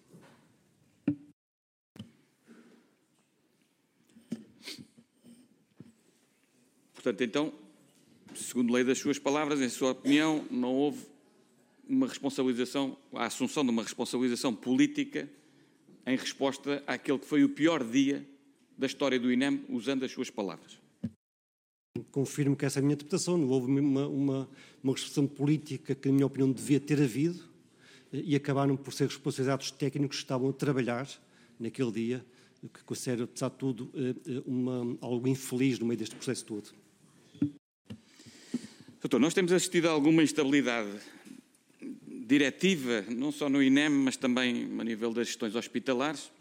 Portanto, então, segundo lei das suas palavras, em sua opinião, não houve uma responsabilização, a assunção de uma responsabilização política em resposta àquele que foi o pior dia da história do INEM, usando as suas palavras. Confirmo que essa é a minha interpretação. Não houve uma resolução política que, na minha opinião, devia ter havido e acabaram por ser responsabilizados técnicos que estavam a trabalhar naquele dia, que considero, apesar de tudo, algo infeliz no meio deste processo todo. Doutor, nós temos assistido a alguma instabilidade diretiva, não só no INEM, mas também a nível das gestões hospitalares.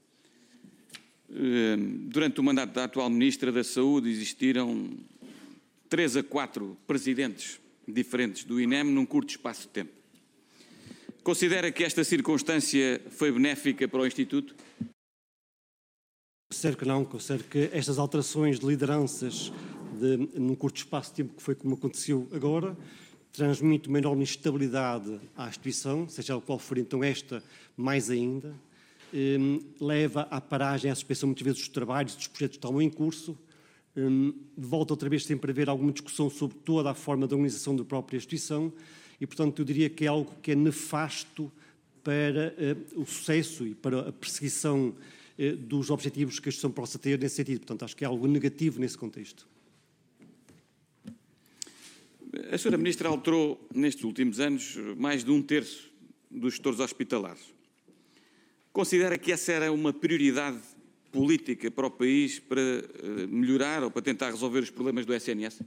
Durante o mandato da atual Ministra da Saúde existiram 3 a 4 presidentes diferentes do INEM num curto espaço de tempo. Considera que esta circunstância foi benéfica para o Instituto? Considero que não, considero que estas alterações de lideranças num curto espaço de tempo, que foi como aconteceu agora, transmite uma enorme instabilidade à instituição, seja ela qual for então esta, mais ainda, leva à paragem, à suspensão muitas vezes dos trabalhos, dos projetos que estão em curso, volta outra vez sempre a haver alguma discussão sobre toda a forma de organização da própria instituição e, portanto, eu diria que é algo que é nefasto para o sucesso e para a perseguição dos objetivos que a instituição possa ter nesse sentido. Portanto, acho que é algo negativo nesse contexto. A Sra. Ministra alterou, nestes últimos anos, mais de 1/3 dos gestores hospitalares. Considera que essa era uma prioridade política para o país para melhorar ou para tentar resolver os problemas do SNS?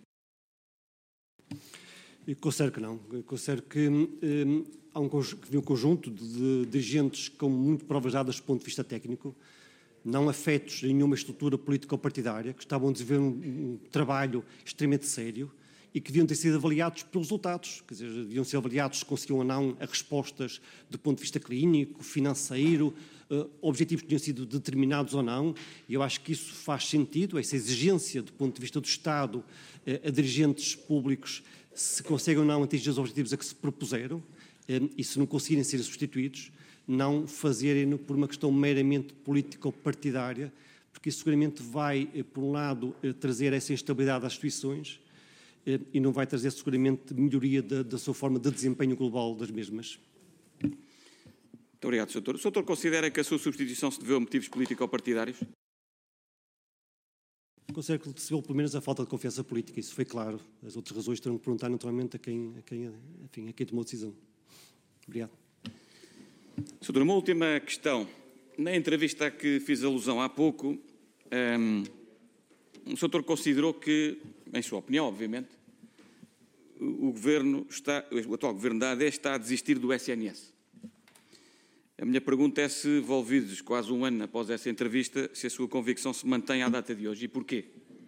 Eu considero que não. Eu considero que há um conjunto de dirigentes com muito provas dadas do ponto de vista técnico, não afetos em nenhuma estrutura político-partidária, que estavam a desenvolver um trabalho extremamente sério e que deviam ter sido avaliados pelos resultados, quer dizer, deviam ser avaliados se conseguiam ou não as respostas do ponto de vista clínico, financeiro, objetivos que tinham sido determinados ou não, e eu acho que isso faz sentido, essa exigência do ponto de vista do Estado a dirigentes públicos, se conseguem ou não atingir os objetivos a que se propuseram, e se não conseguirem ser substituídos, não fazerem por uma questão meramente política ou partidária, porque isso seguramente vai, por um lado, trazer essa instabilidade às instituições, e não vai trazer seguramente melhoria da sua forma de desempenho global das mesmas. Muito obrigado, Sr. Doutor. O Sr. Doutor considera que a sua substituição se deveu a motivos político-partidários? Considero que se deu pelo menos a falta de confiança política, isso foi claro. As outras razões terão que perguntar naturalmente a quem tomou a decisão. Obrigado. Sr. Doutor, uma última questão. Na entrevista a que fiz alusão há pouco, o Sr. Doutor considerou que, em sua opinião, obviamente, o atual Governo da AD está a desistir do SNS. A minha pergunta é se, envolvidos quase um ano após essa entrevista, se a sua convicção se mantém à data de hoje e porquê?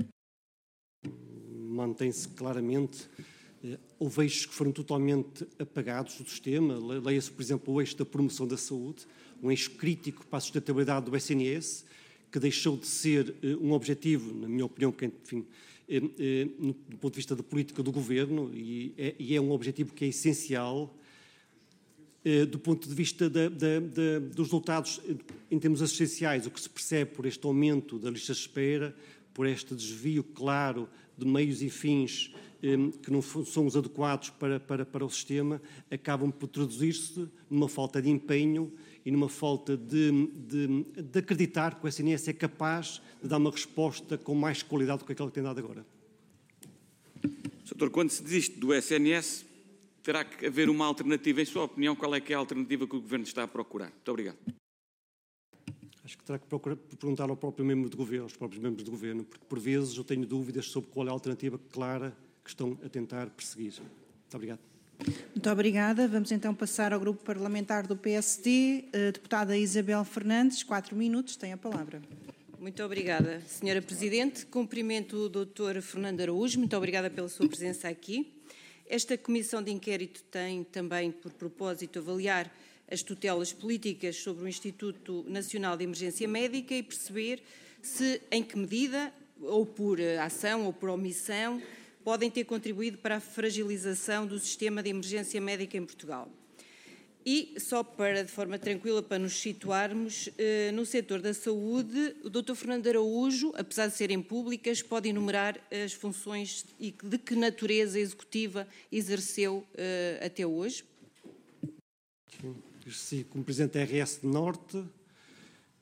Mantém-se claramente. Houve eixos que foram totalmente apagados do sistema. Leia-se, por exemplo, o eixo da promoção da saúde, um eixo crítico para a sustentabilidade do SNS, que deixou de ser um objetivo, na minha opinião, que, enfim, do ponto de vista da política do Governo, e é um objetivo que é essencial do ponto de vista dos resultados em termos assistenciais, o que se percebe por este aumento da lista de espera, por este desvio claro de meios e fins que não são os adequados para o sistema, acabam por traduzir-se numa falta de empenho e numa falta de acreditar que o SNS é capaz de dar uma resposta com mais qualidade do que aquela que tem dado agora. Doutor, quando se desiste do SNS, terá que haver uma alternativa. Em sua opinião, qual é que é a alternativa que o Governo está a procurar? Muito obrigado. Acho que terá que perguntar ao próprio membro do Governo, aos próprios membros do Governo, porque por vezes eu tenho dúvidas sobre qual é a alternativa clara que estão a tentar perseguir. Muito obrigado. Muito obrigada. Vamos então passar ao grupo parlamentar do PSD. Deputada Isabel Fernandes, 4 minutos, tem a palavra. Muito obrigada, Sra. Presidente. Cumprimento o Dr. Fernando Araújo. Muito obrigada pela sua presença aqui. Esta comissão de inquérito tem também por propósito avaliar as tutelas políticas sobre o Instituto Nacional de Emergência Médica e perceber se, em que medida, ou por ação ou por omissão, podem ter contribuído para a fragilização do sistema de emergência médica em Portugal. E, só para, de forma tranquila, para nos situarmos, no setor da saúde, o Dr. Fernando Araújo, apesar de serem públicas, pode enumerar as funções e de que natureza executiva exerceu até hoje? Exerci como Presidente da RS de Norte,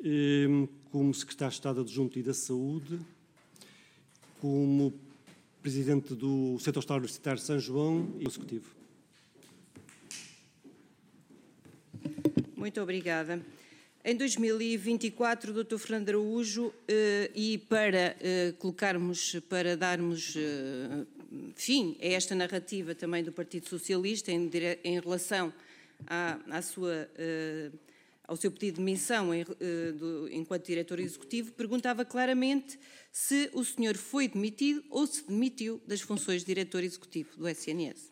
como Secretário de Estado Adjunto e da Saúde, como Presidente do Centro Hospitalar Universitário de São João e Executivo. Muito obrigada. Em 2024, Dr. Fernando Araújo, e para para darmos fim a esta narrativa também do Partido Socialista em relação ao seu pedido de demissão enquanto diretor executivo, perguntava claramente se o senhor foi demitido ou se demitiu das funções de diretor executivo do SNS.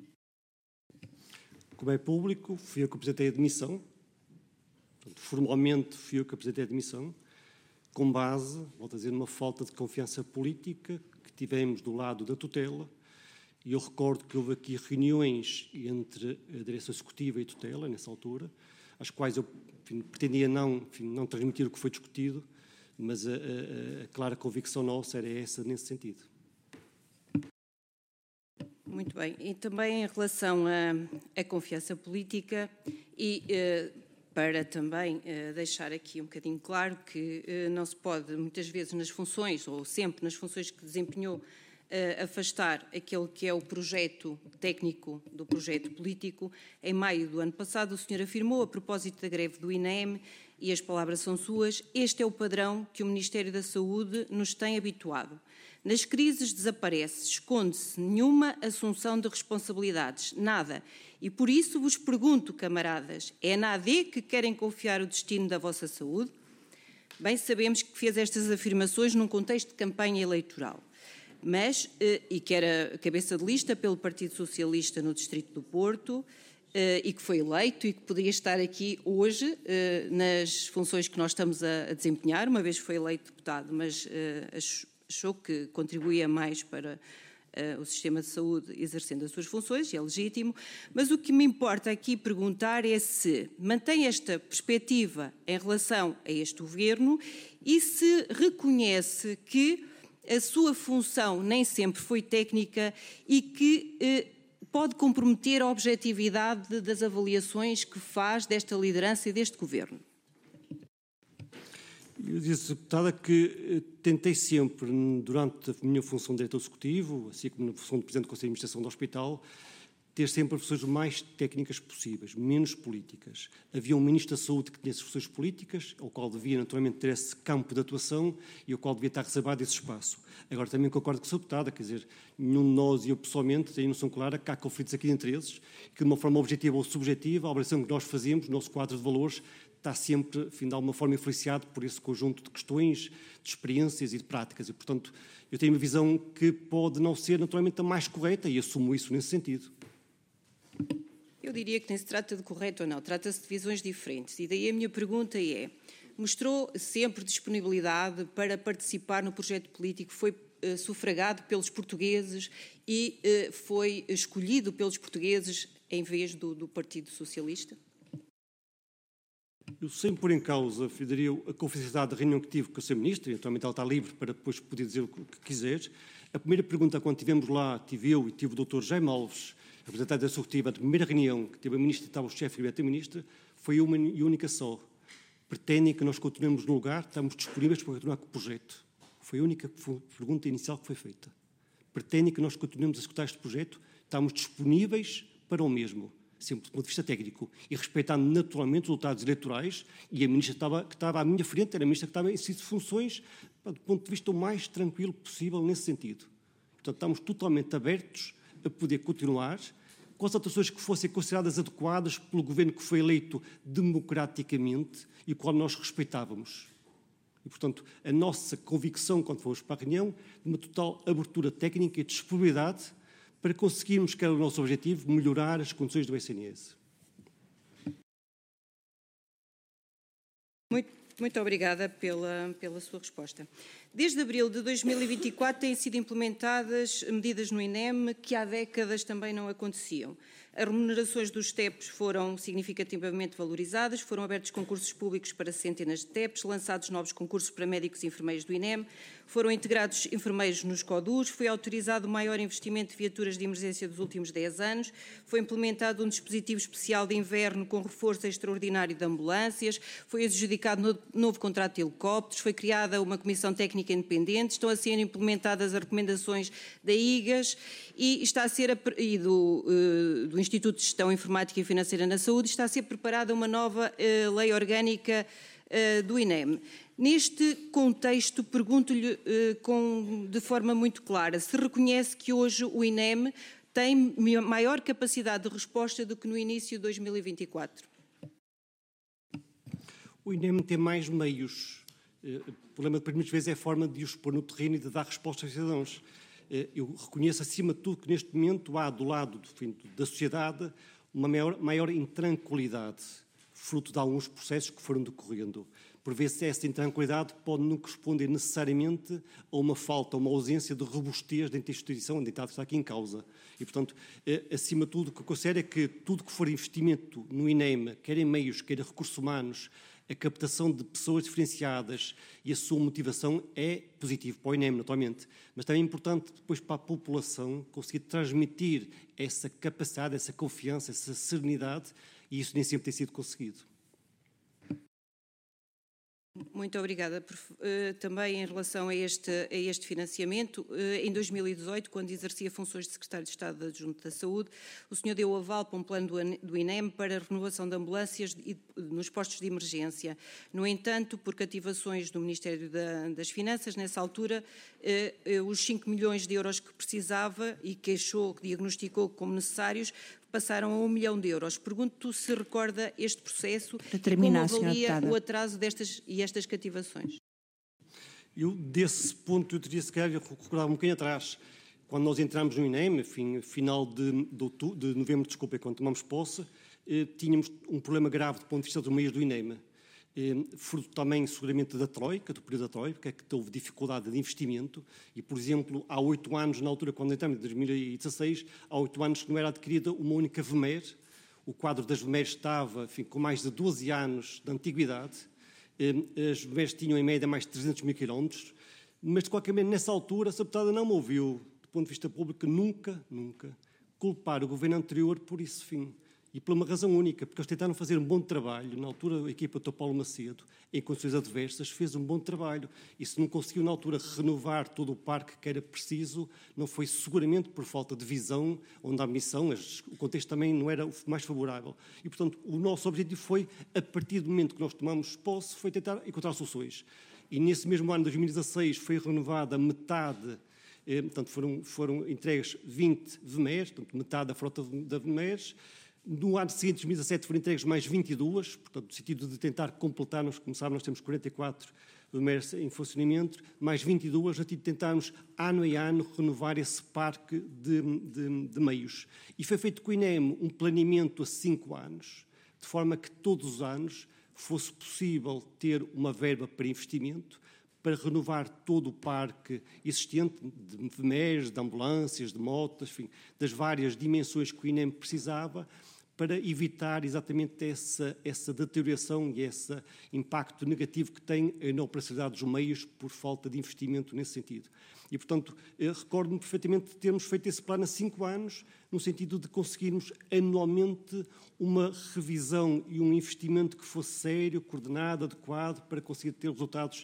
Como é público, fui eu que apresentei a demissão. Portanto, formalmente, fui eu que apresentei a demissão, com base, volto a dizer, numa falta de confiança política que tivemos do lado da tutela. E eu recordo que houve aqui reuniões entre a direção executiva e a tutela, nessa altura, às quais eu pretendia não transmitir o que foi discutido, mas a clara convicção nossa era essa nesse sentido. Muito bem. E também em relação à confiança política e para também deixar aqui um bocadinho claro que não se pode, muitas vezes nas funções, ou sempre nas funções que desempenhou, afastar aquele que é o projeto técnico do projeto político. Em maio do ano passado, o senhor afirmou, a propósito da greve do INEM, e as palavras são suas, este é o padrão que o Ministério da Saúde nos tem habituado. Nas crises desaparece, esconde-se nenhuma assunção de responsabilidades, nada. E por isso vos pergunto, camaradas, é na AD que querem confiar o destino da vossa saúde? Bem sabemos que fez estas afirmações num contexto de campanha eleitoral, mas, e que era cabeça de lista pelo Partido Socialista no Distrito do Porto, e que foi eleito e que poderia estar aqui hoje nas funções que nós estamos a desempenhar, uma vez foi eleito deputado, mas achou que contribuía mais para o sistema de saúde exercendo as suas funções, e é legítimo, mas o que me importa aqui perguntar é se mantém esta perspectiva em relação a este governo e se reconhece que a sua função nem sempre foi técnica e que pode comprometer a objetividade das avaliações que faz desta liderança e deste governo. Eu disse, deputada, que tentei sempre, durante a minha função de diretor executivo, assim como na função de Presidente do Conselho de Administração do Hospital, ter sempre funções o mais técnicas possíveis, menos políticas. Havia um Ministro da Saúde que tinha as funções políticas, ao qual devia naturalmente ter esse campo de atuação e ao qual devia estar reservado esse espaço. Agora também concordo com a sua deputada, quer dizer, nenhum de nós e eu pessoalmente têm noção clara que há conflitos aqui de interesses, que de uma forma objetiva ou subjetiva, a avaliação que nós fazemos, o nosso quadro de valores, está sempre, enfim, de alguma forma influenciado por esse conjunto de questões, de experiências e de práticas. E, portanto, eu tenho uma visão que pode não ser naturalmente a mais correta e assumo isso nesse sentido. Eu diria que nem se trata de correto ou não, trata-se de visões diferentes. E daí a minha pergunta é, mostrou sempre disponibilidade para participar no projeto político, foi sufragado pelos portugueses e foi escolhido pelos portugueses em vez do Partido Socialista? Eu sem pôr em causa, daria a confidencialidade da reunião que tive com o Sr. Ministro, e naturalmente ela está livre para depois poder dizer o que quiser. A primeira pergunta, quando estivemos lá, tive eu e tive o Dr. Jaime Alves, representante da executiva, a primeira reunião que teve a Ministra e estava o chefe e a Ministra, foi uma e única só. Pretendem que nós continuemos no lugar, estamos disponíveis para continuar com o projeto. Foi a única pergunta inicial que foi feita. Pretendem que nós continuemos a executar este projeto, estamos disponíveis para o mesmo, sempre do ponto de vista técnico, e respeitando naturalmente os resultados eleitorais, e a Ministra que estava à minha frente, era a Ministra que estava em exercício de funções, do ponto de vista o mais tranquilo possível nesse sentido. Portanto, estamos totalmente abertos a poder continuar com as atuações que fossem consideradas adequadas pelo governo que foi eleito democraticamente e o qual nós respeitávamos. E, portanto, a nossa convicção, quando fomos para a reunião, de uma total abertura técnica e disponibilidade para conseguirmos, que era o nosso objetivo, melhorar as condições do SNS. Muito obrigada pela sua resposta. Desde abril de 2024 têm sido implementadas medidas no INEM que há décadas também não aconteciam. As remunerações dos TEPs foram significativamente valorizadas, foram abertos concursos públicos para centenas de TEPs, lançados novos concursos para médicos e enfermeiros do INEM, foram integrados enfermeiros nos CODUs, foi autorizado o maior investimento de viaturas de emergência dos últimos 10 anos, foi implementado um dispositivo especial de inverno com reforço extraordinário de ambulâncias, foi adjudicado novo contrato de helicópteros, foi criada uma comissão técnica independente, estão a ser implementadas as recomendações da IGAS e está a ser do Instituto de Gestão Informática e Financeira na Saúde, está a ser preparada uma nova lei orgânica do INEM. Neste contexto, pergunto-lhe de forma muito clara, se reconhece que hoje o INEM tem maior capacidade de resposta do que no início de 2024? O INEM tem mais meios. O problema, por muitas vezes, é a forma de os pôr no terreno e de dar resposta aos cidadãos. Eu reconheço, acima de tudo, que neste momento há, do lado da sociedade, uma maior intranquilidade, fruto de alguns processos que foram decorrendo. Por vezes, essa intranquilidade pode não corresponder necessariamente a uma falta, a uma ausência de robustez da instituição, da entidade que está aqui em causa. E, portanto, acima de tudo, o que eu considero é que tudo que for investimento no INEM, quer em meios, quer em recursos humanos, a captação de pessoas diferenciadas e a sua motivação é positivo para o INEM, naturalmente, mas também é importante depois para a população conseguir transmitir essa capacidade, essa confiança, essa serenidade, e isso nem sempre tem sido conseguido. Muito obrigada. Também em relação a este financiamento, em 2018, quando exercia funções de Secretário de Estado Adjunto da Saúde, o senhor deu aval para um plano do INEM para a renovação de ambulâncias nos postos de emergência. No entanto, por cativações do Ministério das Finanças, nessa altura, os 5 milhões de euros que precisava e que diagnosticou como necessários, passaram a 1 milhão de euros. Pergunto se recorda este processo e como avalia o atraso destas cativações. Eu, desse ponto, eu teria se calhar recordar um bocadinho atrás. Quando nós entramos no INEM, final de novembro, quando tomamos posse, tínhamos um problema grave do ponto de vista dos meios do INEM. Fruto também, seguramente, da Troika, do período da Troika, que houve dificuldade de investimento e, por exemplo, há 8 anos, na altura, quando entramos, em 2016, há 8 anos que não era adquirida uma única VMER. O quadro das VMERs estava, com mais de 12 anos de antiguidade. As VMERs tinham, em média, mais de 300 mil quilómetros, mas, de qualquer maneira, nessa altura, a deputada não me ouviu, do ponto de vista público, nunca culpar o governo anterior por isso, E por uma razão única, porque eles tentaram fazer um bom trabalho. Na altura, a equipa do Dr. Paulo Macedo, em condições adversas, fez um bom trabalho. E se não conseguiu, na altura, renovar todo o parque que era preciso, não foi seguramente por falta de visão, onde a missão, o contexto também não era o mais favorável. E, portanto, o nosso objetivo foi, a partir do momento que nós tomamos posse, foi tentar encontrar soluções. E nesse mesmo ano, 2016, foi renovada metade. Portanto, foram entregues 20 VMERs, portanto, metade da frota da VMERs. No ano seguinte, 2017, foram entregues mais 22, portanto, no sentido de tentar completar, como sabem, nós temos 44 VMERs em funcionamento, mais 22, no sentido de tentarmos, ano a ano, renovar esse parque de meios. E foi feito com o INEM um planeamento a 5 anos, de forma que todos os anos fosse possível ter uma verba para investimento, para renovar todo o parque existente de VMERs, de ambulâncias, de motos, das várias dimensões que o INEM precisava, para evitar exatamente essa deterioração e esse impacto negativo que tem na operacionalidade dos meios por falta de investimento nesse sentido. E, portanto, recordo-me perfeitamente de termos feito esse plano há 5 anos, no sentido de conseguirmos anualmente uma revisão e um investimento que fosse sério, coordenado, adequado, para conseguir ter resultados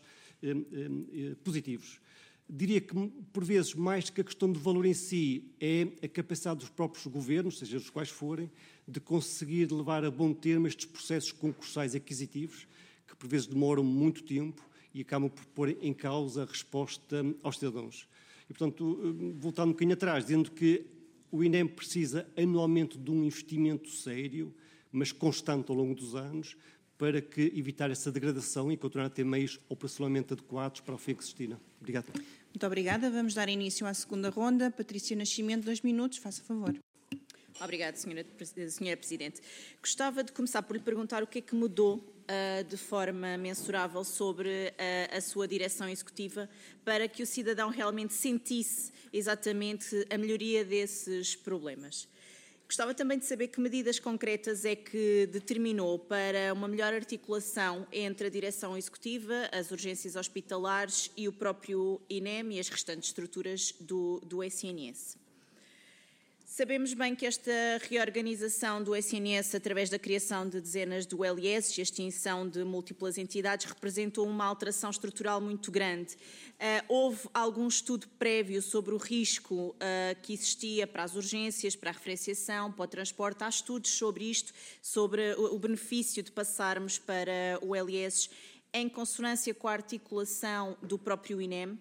positivos. Diria que, por vezes, mais que a questão do valor em si, é a capacidade dos próprios governos, seja os quais forem, de conseguir levar a bom termo estes processos concursais aquisitivos, que por vezes demoram muito tempo e acabam por pôr em causa a resposta aos cidadãos. E, portanto, voltando um bocadinho atrás, dizendo que o INEM precisa anualmente de um investimento sério, mas constante ao longo dos anos, para que evitar essa degradação e continuar a ter meios operacionalmente adequados para o fim que se destina. Obrigado. Muito obrigada. Vamos dar início à segunda ronda. Patrícia Nascimento, 2 minutos, faça favor. Obrigada, Sra. Presidente. Gostava de começar por lhe perguntar o que é que mudou de forma mensurável sobre a sua direção executiva para que o cidadão realmente sentisse exatamente a melhoria desses problemas. Gostava também de saber que medidas concretas é que determinou para uma melhor articulação entre a direção executiva, as urgências hospitalares e o próprio INEM e as restantes estruturas do SNS. Sabemos bem que esta reorganização do SNS através da criação de dezenas de ULS e a extinção de múltiplas entidades representou uma alteração estrutural muito grande. Houve algum estudo prévio sobre o risco que existia para as urgências, para a referenciação, para o transporte? Há estudos sobre isto, sobre o benefício de passarmos para ULS em consonância com a articulação do próprio INEM?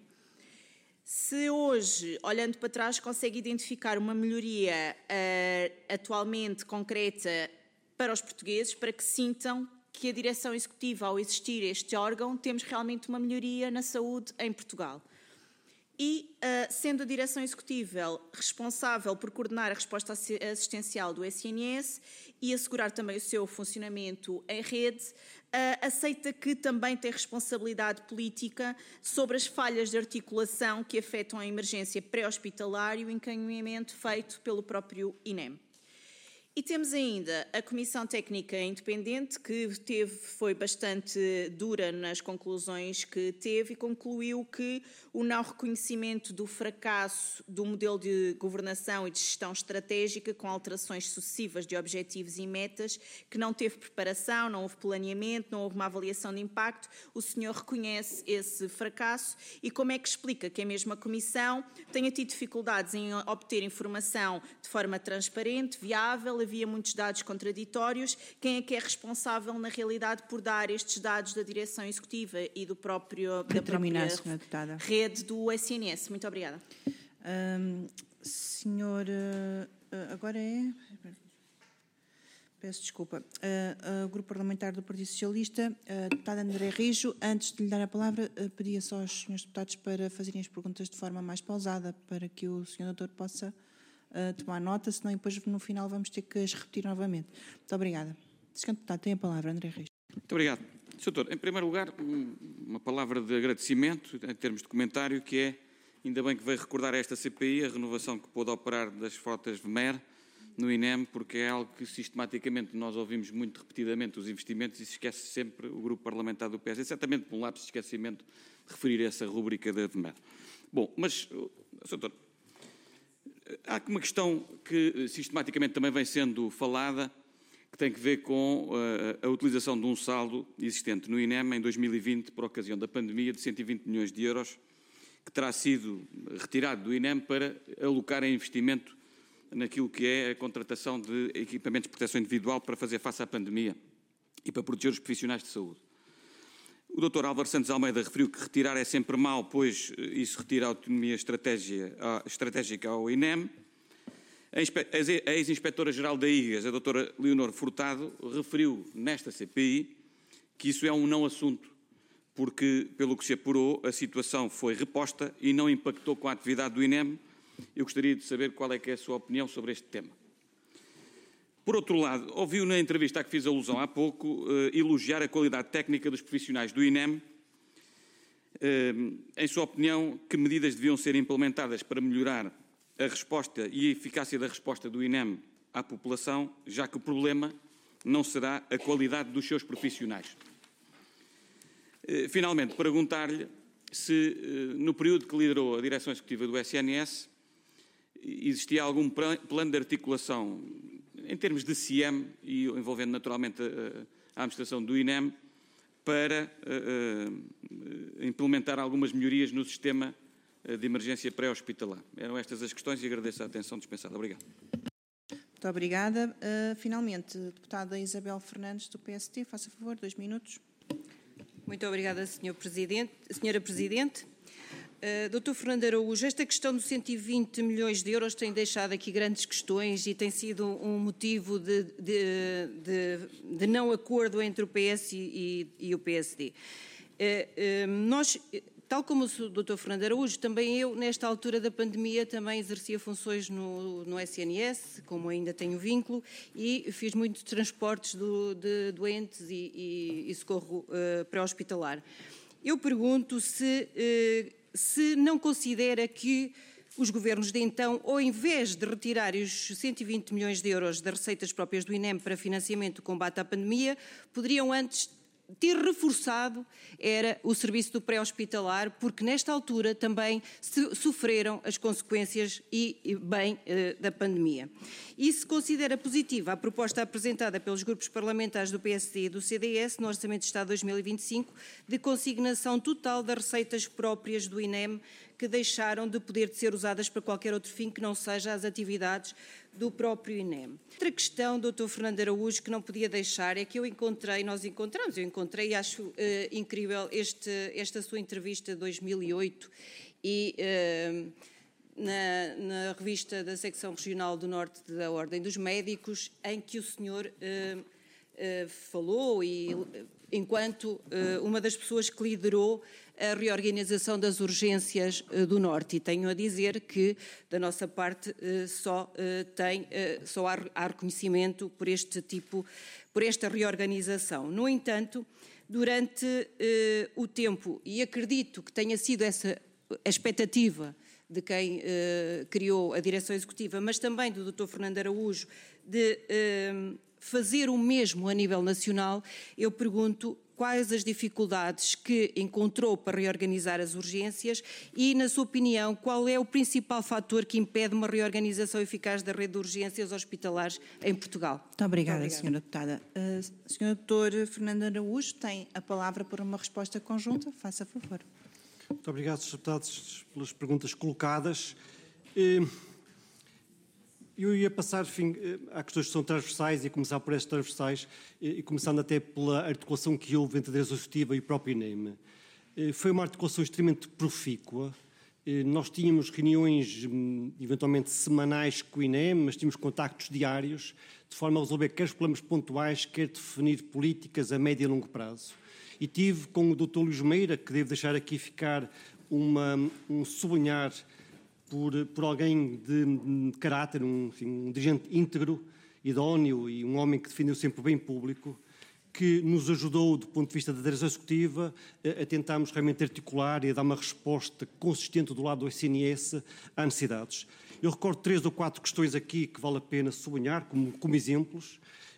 Se hoje, olhando para trás, consegue identificar uma melhoria atualmente concreta para os portugueses, para que sintam que a direção executiva, ao existir este órgão, temos realmente uma melhoria na saúde em Portugal. E, sendo a direção executiva responsável por coordenar a resposta assistencial do SNS e assegurar também o seu funcionamento em rede, aceita que também tem responsabilidade política sobre as falhas de articulação que afetam a emergência pré-hospitalar e o encaminhamento feito pelo próprio INEM. E temos ainda a Comissão Técnica Independente, que foi bastante dura nas conclusões que teve e concluiu que o não reconhecimento do fracasso do modelo de governação e de gestão estratégica, com alterações sucessivas de objetivos e metas, que não teve preparação, não houve planeamento, não houve uma avaliação de impacto. O senhor reconhece esse fracasso e como é que explica que a mesma Comissão tenha tido dificuldades em obter informação de forma transparente, viável? Havia muitos dados contraditórios. Quem é que é responsável, na realidade, por dar estes dados da direção executiva e da própria rede do SNS? Muito obrigada. Agora é... Peço desculpa. O Grupo Parlamentar do Partido Socialista, deputada André Rijo, antes de lhe dar a palavra, pedia só aos senhores deputados para fazerem as perguntas de forma mais pausada, para que o senhor doutor possa tomar nota, senão depois no final vamos ter que as repetir novamente. Muito obrigada. Senhor deputado, tem a palavra, André Rijo. Muito obrigado. Sr. Doutor, em primeiro lugar, uma palavra de agradecimento, em termos de comentário, que é, ainda bem que veio recordar a esta CPI, a renovação que pôde operar das frotas VMER no INEM, porque é algo que sistematicamente nós ouvimos muito repetidamente, os investimentos, e se esquece sempre o Grupo Parlamentar do PS, certamente por um lapso de esquecimento de referir essa rúbrica da VMER. Bom, mas, Sr. Doutor, há uma questão que sistematicamente também vem sendo falada, que tem que ver com a utilização de um saldo existente no INEM em 2020, por ocasião da pandemia, de 120 milhões de euros, que terá sido retirado do INEM para alocar em investimento naquilo que é a contratação de equipamentos de proteção individual para fazer face à pandemia e para proteger os profissionais de saúde. O Dr. Álvaro Santos Almeida referiu que retirar é sempre mau, pois isso retira a autonomia estratégica ao INEM. A ex-inspetora-geral da IGAS, a doutora Leonor Furtado, referiu nesta CPI que isso é um não assunto, porque, pelo que se apurou, a situação foi reposta e não impactou com a atividade do INEM. Eu gostaria de saber qual é que é a sua opinião sobre este tema. Por outro lado, ouviu na entrevista a que fiz alusão há pouco elogiar a qualidade técnica dos profissionais do INEM. Em sua opinião, que medidas deviam ser implementadas para melhorar a resposta e a eficácia da resposta do INEM à população, já que o problema não será a qualidade dos seus profissionais? Finalmente, perguntar-lhe se, no período que liderou a direção executiva do SNS, existia algum plano de articulação em termos de CIEM e envolvendo naturalmente a administração do INEM para implementar algumas melhorias no sistema de emergência pré-hospitalar. Eram estas as questões e agradeço a atenção dispensada. Obrigado. Muito obrigada. Finalmente, deputada Isabel Fernandes, do PST, faça favor, 2 minutos. Muito obrigada, Senhora Presidente. Dr. Fernando Araújo, esta questão dos 120 milhões de euros tem deixado aqui grandes questões e tem sido um motivo de não acordo entre o PS e o PSD. Tal como o Dr. Fernando Araújo, também eu, nesta altura da pandemia, também exercia funções no SNS, como ainda tenho vínculo, e fiz muitos transportes de doentes e socorro pré-hospitalar. Eu pergunto se não considera que os governos de então, ao invés de retirar os 120 milhões de euros das receitas próprias do INEM para financiamento do combate à pandemia, poderiam antes ter reforçado o serviço do pré-hospitalar, porque nesta altura também sofreram as consequências da pandemia. E se considera positiva a proposta apresentada pelos grupos parlamentares do PSD e do CDS no Orçamento de Estado 2025 de consignação total das receitas próprias do INEM que deixaram de poder ser usadas para qualquer outro fim que não seja as atividades do próprio INEM. Outra questão, Dr. Fernando Araújo, que não podia deixar é que eu encontrei e acho incrível esta sua entrevista de 2008 e na revista da Secção Regional do Norte da Ordem dos Médicos, em que o senhor falou enquanto uma das pessoas que liderou a reorganização das urgências do Norte. E tenho a dizer que, da nossa parte, só há reconhecimento por esta reorganização. No entanto, durante o tempo, e acredito que tenha sido essa a expectativa de quem criou a direção executiva, mas também do Dr. Fernando Araújo, de fazer o mesmo a nível nacional, eu pergunto quais as dificuldades que encontrou para reorganizar as urgências e, na sua opinião, qual é o principal fator que impede uma reorganização eficaz da rede de urgências hospitalares em Portugal? Muito obrigada, Sra. Deputada. Sr. Dr. Fernando Araújo tem a palavra para uma resposta conjunta. Faça favor. Muito obrigado, Srs. Deputados, pelas perguntas colocadas. Eu ia passar, enfim, há questões que são transversais e começar por estas transversais e começando até pela articulação que houve entre a direção executiva e o próprio INEM. Foi uma articulação extremamente profícua. Nós tínhamos reuniões, eventualmente semanais com o INEM, mas tínhamos contactos diários, de forma a resolver quer os problemas pontuais, quer definir políticas a médio e longo prazo. E tive com o Dr. Luís Meira, que devo deixar aqui ficar um sublinhar por alguém de caráter, um dirigente íntegro, idóneo e um homem que defendeu sempre o bem público, que nos ajudou, do ponto de vista da direção executiva, a tentarmos realmente articular e a dar uma resposta consistente do lado do SNS às necessidades. Eu recordo 3 ou 4 questões aqui que vale a pena sublinhar como exemplos.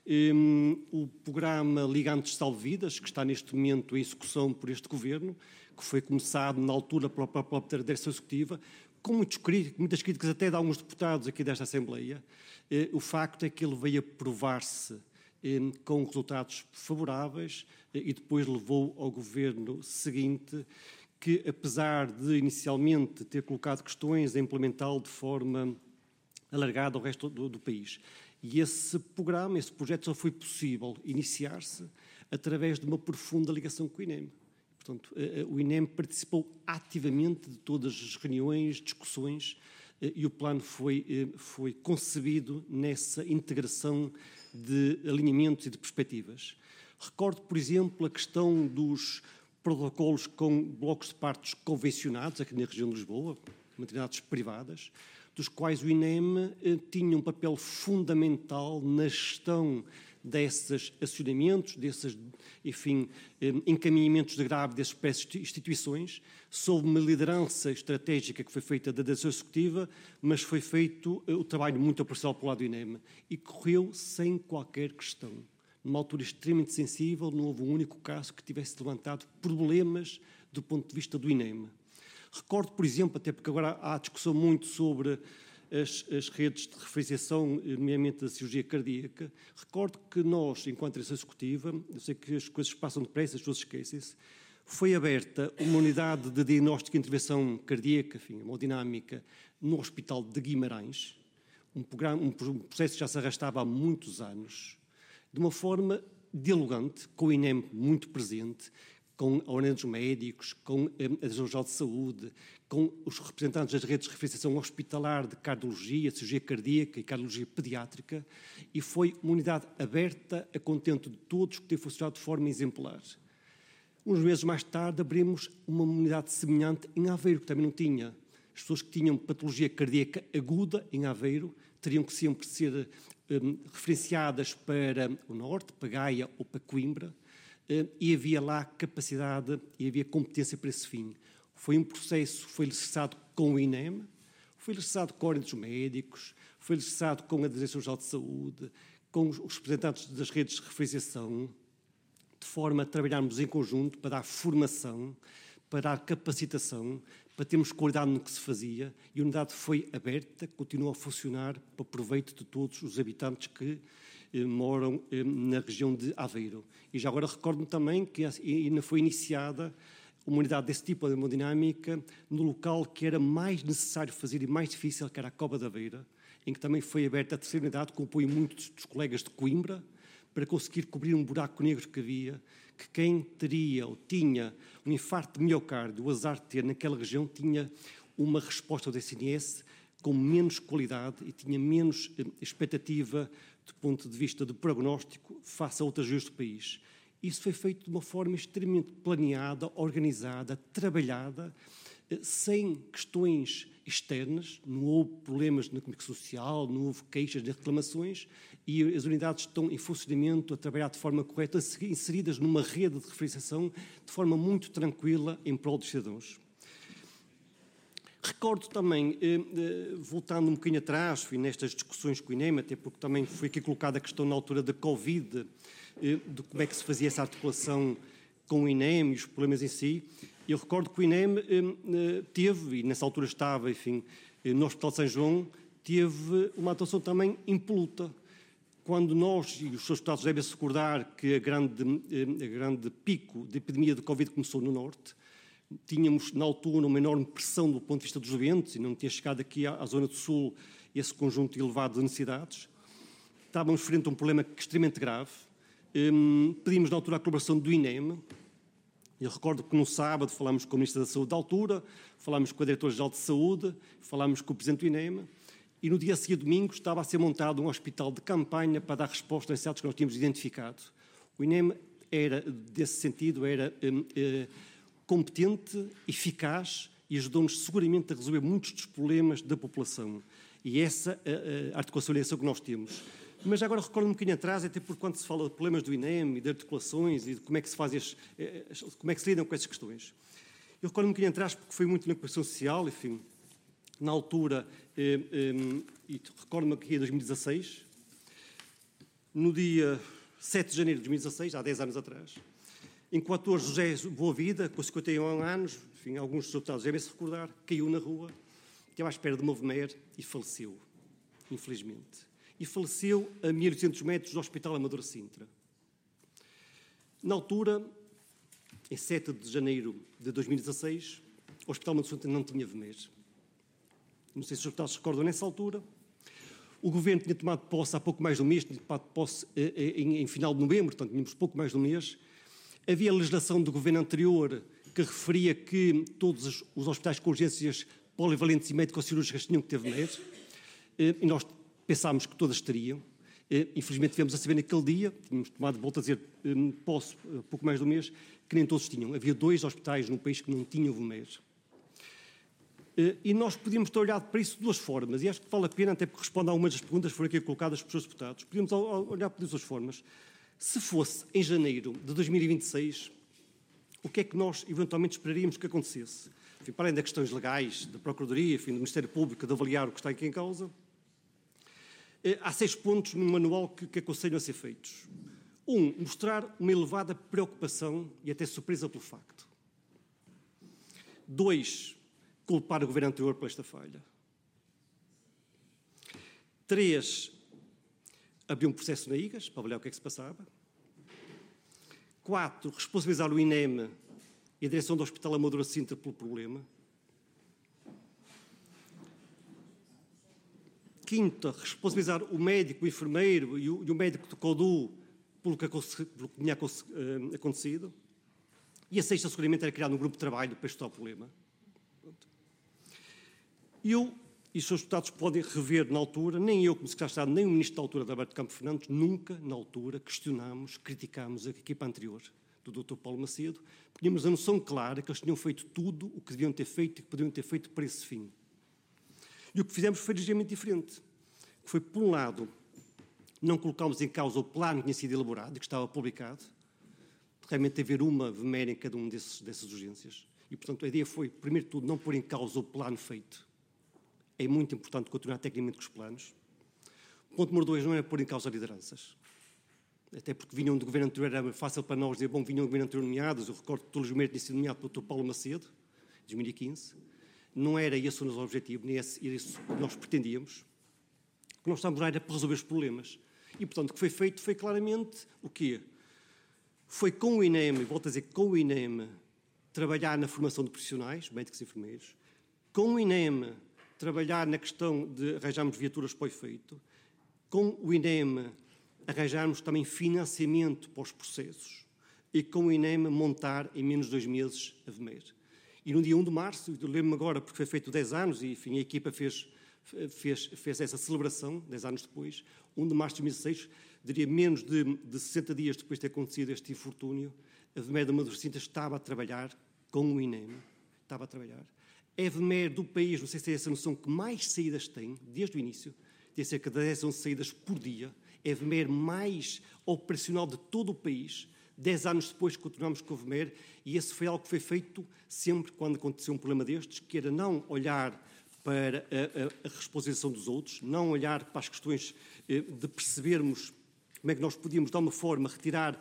O programa Ligantes Salve Vidas, que está neste momento em execução por este Governo, que foi começado na altura pela própria direção executiva, com muitas críticas até de alguns deputados aqui desta Assembleia. O facto é que ele veio a provar-se com resultados favoráveis e depois levou ao Governo seguinte, que apesar de inicialmente ter colocado questões, a implementá-lo de forma alargada ao resto do país. E esse programa, esse projeto só foi possível iniciar-se através de uma profunda ligação com o INEM. Portanto, o INEM participou ativamente de todas as reuniões, discussões, e o plano foi concebido nessa integração de alinhamentos e de perspectivas. Recordo, por exemplo, a questão dos protocolos com blocos de partos convencionados, aqui na região de Lisboa, maternidades privadas, dos quais o INEM tinha um papel fundamental na gestão desses acionamentos, desses, enfim, encaminhamentos de grávidas para essas instituições, sob uma liderança estratégica que foi feita da direção executiva, mas foi feito o trabalho muito operacional pelo lado do INEM e correu sem qualquer questão. Numa altura extremamente sensível, não houve um único caso que tivesse levantado problemas do ponto de vista do INEM. Recordo, por exemplo, até porque agora há discussão muito sobre as redes de referenciação, nomeadamente da cirurgia cardíaca. Recordo que nós, enquanto direção executiva, eu sei que as coisas passam depressa, as pessoas esquecem-se, foi aberta uma unidade de diagnóstico e intervenção cardíaca, enfim, hemodinâmica, no Hospital de Guimarães, um processo que já se arrastava há muitos anos, de uma forma dialogante, com o INEM muito presente, com a Ordem dos Médicos, com a Direção-Geral de Saúde, com os representantes das redes de referenciação hospitalar de cardiologia, cirurgia cardíaca e cardiologia pediátrica, e foi uma unidade aberta a contento de todos, que tem funcionado de forma exemplar. Uns meses mais tarde abrimos uma unidade semelhante em Aveiro, que também não tinha. As pessoas que tinham patologia cardíaca aguda em Aveiro teriam que sempre ser referenciadas para o Norte, para Gaia ou para Coimbra, e havia lá capacidade e havia competência para esse fim. Foi um processo, foi licenciado com o INEM, foi licenciado com a Ordem dos Médicos, foi licenciado com a Direção-Geral de Saúde, com os representantes das redes de referenciação, de forma a trabalharmos em conjunto para dar formação, para dar capacitação, para termos qualidade no que se fazia, e a unidade foi aberta, continua a funcionar para proveito de todos os habitantes que moram na região de Aveiro. E já agora recordo-me também que ainda foi iniciada uma unidade desse tipo de hemodinâmica no local que era mais necessário fazer e mais difícil, que era a Cova da Beira, em que também foi aberta a terceira unidade, com o apoio muito dos colegas de Coimbra, para conseguir cobrir um buraco negro que havia, que quem teria ou tinha um infarto de miocárdio, o azar de ter naquela região, tinha uma resposta do SNS com menos qualidade e tinha menos expectativa do ponto de vista do prognóstico face a outras regiões do país. Isso foi feito de uma forma extremamente planeada, organizada, trabalhada, sem questões externas, não houve problemas na comunicação social, não houve queixas nem reclamações, e as unidades estão em funcionamento, a trabalhar de forma correta, inseridas numa rede de referenciação de forma muito tranquila em prol dos cidadãos. Recordo também, voltando um bocadinho atrás, fui nestas discussões com o INEM, até porque também foi aqui colocada a questão na altura da Covid, de como é que se fazia essa articulação com o INEM e os problemas em si. Eu recordo que o INEM teve, e nessa altura estava, enfim, no Hospital de São João, teve uma atuação também impoluta. Quando nós, e os seus deputados devem se recordar que a grande pico de epidemia de Covid começou no Norte, tínhamos na altura uma enorme pressão do ponto de vista dos doentes, e não tinha chegado aqui à zona do Sul esse conjunto elevado de necessidades. Estávamos frente a um problema extremamente grave. Pedimos na altura a colaboração do INEM. Eu recordo que no sábado falámos com o Ministro da Saúde da altura, falámos com a Diretora-Geral de Saúde, falámos com o Presidente do INEM, e no dia a seguir, domingo, estava a ser montado um hospital de campanha para dar resposta às necessidades que nós tínhamos identificado. O INEM era, desse sentido, era competente, eficaz e ajudou-nos seguramente a resolver muitos dos problemas da população. E essa a articulação e a ligação que nós temos. Mas agora recordo um bocadinho atrás, até porque quando se fala de problemas do INEM e de articulações e de como é que se faz como é que se lidam com essas questões. Eu recordo um bocadinho atrás porque foi muito na comunicação social, enfim, na altura, e recordo-me que em 2016, no dia 7 de janeiro de 2016, há 10 anos atrás, enquanto o ator José Boa Vida, com 51 anos, enfim, alguns dos deputados devem se recordar, caiu na rua, estava à espera de uma VMER e faleceu, infelizmente. E faleceu a 1.800 metros do Hospital Amadora Sintra. Na altura, em 7 de janeiro de 2016, o Hospital Amadora Sintra não tinha VMER. Não sei se os deputados se recordam nessa altura. O Governo tinha tomado posse há pouco mais de um mês, tinha tomado posse em final de novembro, portanto tínhamos pouco mais de um mês. Havia legislação do Governo anterior que referia que todos os hospitais com urgências polivalentes e médico-cirúrgicas tinham que ter VMER. E nós pensámos que todas teriam. Infelizmente tivemos a saber naquele dia, tínhamos tomado, volto a dizer, posse pouco mais de um mês, que nem todos tinham. Havia 2 hospitais no país que não tinham VMER. E nós podíamos ter olhado para isso de 2 formas, e acho que vale a pena, até porque responde a algumas das perguntas que foram aqui colocadas pelos seus deputados. Podíamos olhar para 2 formas. Se fosse em janeiro de 2026, o que é que nós eventualmente esperaríamos que acontecesse? Enfim, para além das questões legais, da Procuradoria, enfim, do Ministério Público, de avaliar o que está aqui em causa, há 6 pontos no manual que aconselham a ser feitos. 1, mostrar uma elevada preocupação e até surpresa pelo facto. 2, culpar o Governo anterior por esta falha. 3, abrir um processo na IGAS para avaliar o que é que se passava. 4, responsabilizar o INEM e a direção do Hospital Amadora Sintra pelo problema. 5, responsabilizar o médico, o enfermeiro e o médico do CODU pelo que tinha acontecido. E a 6, seguramente, era criar um grupo de trabalho para estudar o problema. Eu, e os seus deputados podem rever na altura, nem eu como secretário de Estado, nem o Ministro da altura, Alberto Campos Fernandes, nunca, na altura, questionámos, criticámos a equipa anterior. do Dr. Paulo Macedo, tínhamos a noção clara que eles tinham feito tudo o que deviam ter feito e que podiam ter feito para esse fim. E o que fizemos foi ligeiramente diferente. Foi, por um lado, não colocámos em causa o plano que tinha sido elaborado e que estava publicado, realmente haver uma VMER em cada uma dessas urgências. E, portanto, a ideia foi, primeiro de tudo, não pôr em causa o plano feito. É muito importante continuar tecnicamente com os planos. Ponto número 2, não era pôr em causa lideranças. Até porque vinham do governo anterior, era fácil para nós dizer, bom, vinham do governo anterior nomeados, eu recordo que o Dr. Luís tinha sido nomeado pelo Dr. Paulo Macedo, em 2015. Não era esse o nosso objetivo, nem esse que nós pretendíamos. O que nós estávamos lá era para resolver os problemas. E, portanto, o que foi feito foi claramente o quê? Foi com o INEM, e volto a dizer, com o INEM, trabalhar na formação de profissionais, médicos e enfermeiros, com o INEM, trabalhar na questão de arranjarmos viaturas para o efeito, com o INEM, arranjarmos também financiamento para os processos e com o INEM montar em menos de 2 meses a VMER. E no dia 1 de março, eu lembro-me agora porque foi feito 10 anos e enfim, a equipa fez essa celebração, 10 anos depois, 1 de março de 2016, diria menos de 60 dias depois de ter acontecido este infortúnio, a VMER da Madurcinta estava a trabalhar com o INEM, estava a trabalhar. É a VMER do país, não sei se é essa noção, que mais saídas tem, desde o início, tem cerca de 10 ou 11 saídas por dia, é a VMER mais operacional de todo o país. 10 anos depois continuamos com a VMER e esse foi algo que foi feito sempre quando aconteceu um problema destes, que era não olhar para a responsabilização dos outros, não olhar para as questões de percebermos como é que nós podíamos, de alguma forma, retirar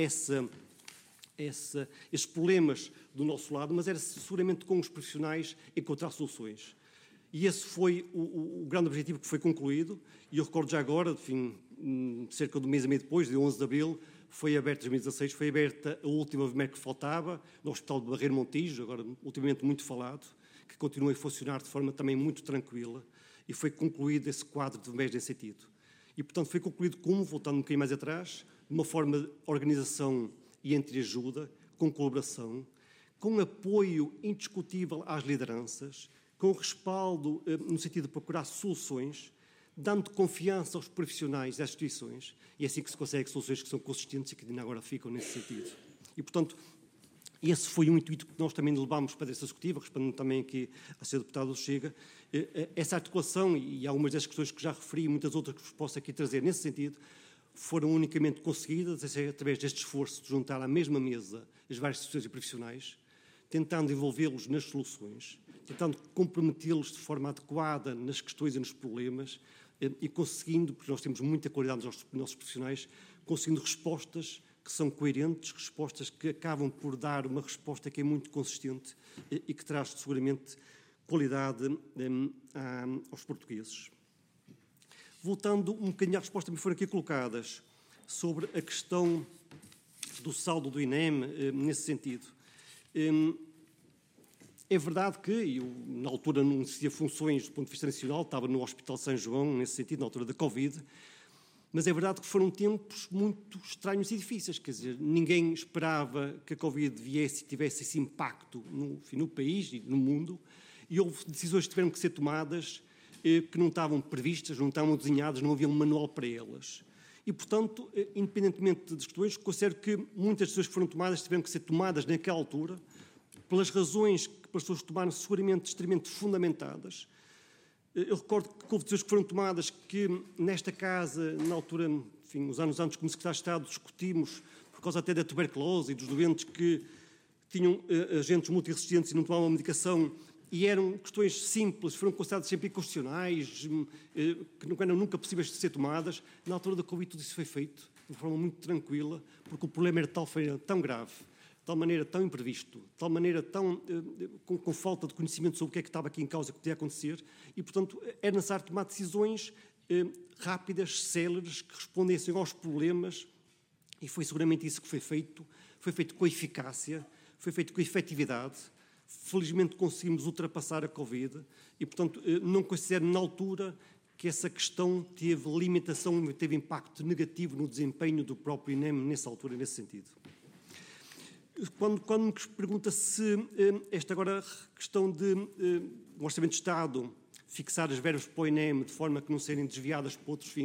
esses problemas do nosso lado, mas era seguramente com os profissionais encontrar soluções. E esse foi o grande objetivo que foi concluído, e eu recordo já agora, enfim, cerca de um mês e meio depois, de 11 de abril, foi aberta, em 2016, foi aberta a última VMER que faltava, no Hospital de Barreiro Montijo, agora ultimamente muito falado, que continua a funcionar de forma também muito tranquila, e foi concluído esse quadro de VMER nesse sentido. E, portanto, foi concluído como, voltando um bocadinho mais atrás, de uma forma de organização e entreajuda, com colaboração, com apoio indiscutível às lideranças, com respaldo no sentido de procurar soluções, dando confiança aos profissionais das instituições, e é assim que se consegue soluções que são consistentes e que ainda agora ficam nesse sentido. E, portanto, esse foi um intuito que nós também levámos para essa executiva, respondendo também aqui a Sr. Deputado do Chega, essa articulação e algumas das questões que já referi e muitas outras que vos posso aqui trazer nesse sentido, foram unicamente conseguidas através deste esforço de juntar à mesma mesa as várias instituições e profissionais, tentando envolvê-los nas soluções, tentando comprometê-los de forma adequada nas questões e nos problemas e conseguindo, porque nós temos muita qualidade nos nossos profissionais, conseguindo respostas que são coerentes, respostas que acabam por dar uma resposta que é muito consistente e que traz seguramente qualidade aos portugueses. Voltando um bocadinho à resposta que me foram aqui colocadas sobre a questão do saldo do INEM, nesse sentido. É verdade que eu, na altura, não exercia funções do ponto de vista nacional, estava no Hospital São João, nesse sentido, na altura da Covid, mas é verdade que foram tempos muito estranhos e difíceis, quer dizer, ninguém esperava que a Covid viesse e tivesse esse impacto no país e no mundo, e houve decisões que tiveram que ser tomadas que não estavam previstas, não estavam desenhadas, não havia um manual para elas. E, portanto, independentemente das questões, considero que muitas decisões que foram tomadas tiveram que ser tomadas naquela altura, pelas razões que as pessoas tomaram seguramente extremamente fundamentadas. Eu recordo que houve decisões que foram tomadas que nesta casa, na altura, enfim, uns anos antes, como Secretário de Estado, discutimos, por causa até da tuberculose e dos doentes que tinham agentes multiresistentes e não tomavam medicação, e eram questões simples, foram consideradas sempre inconstitucionais, que não eram nunca possíveis de ser tomadas. Na altura da Covid tudo isso foi feito de forma muito tranquila, porque o problema era tão grave, de tal maneira tão imprevisto, de tal maneira tão com falta de conhecimento sobre o que é que estava aqui em causa, que podia acontecer, e, portanto, era necessário tomar decisões rápidas, céleres, que respondessem aos problemas, e foi seguramente isso que foi feito com eficácia, foi feito com efetividade. Felizmente conseguimos ultrapassar a Covid e, portanto, não considero na altura que essa questão teve limitação, teve impacto negativo no desempenho do próprio INEM nessa altura, nesse sentido. Quando me pergunta se esta agora questão de o Orçamento de Estado fixar as verbas para o INEM de forma que não serem desviadas para outros fins,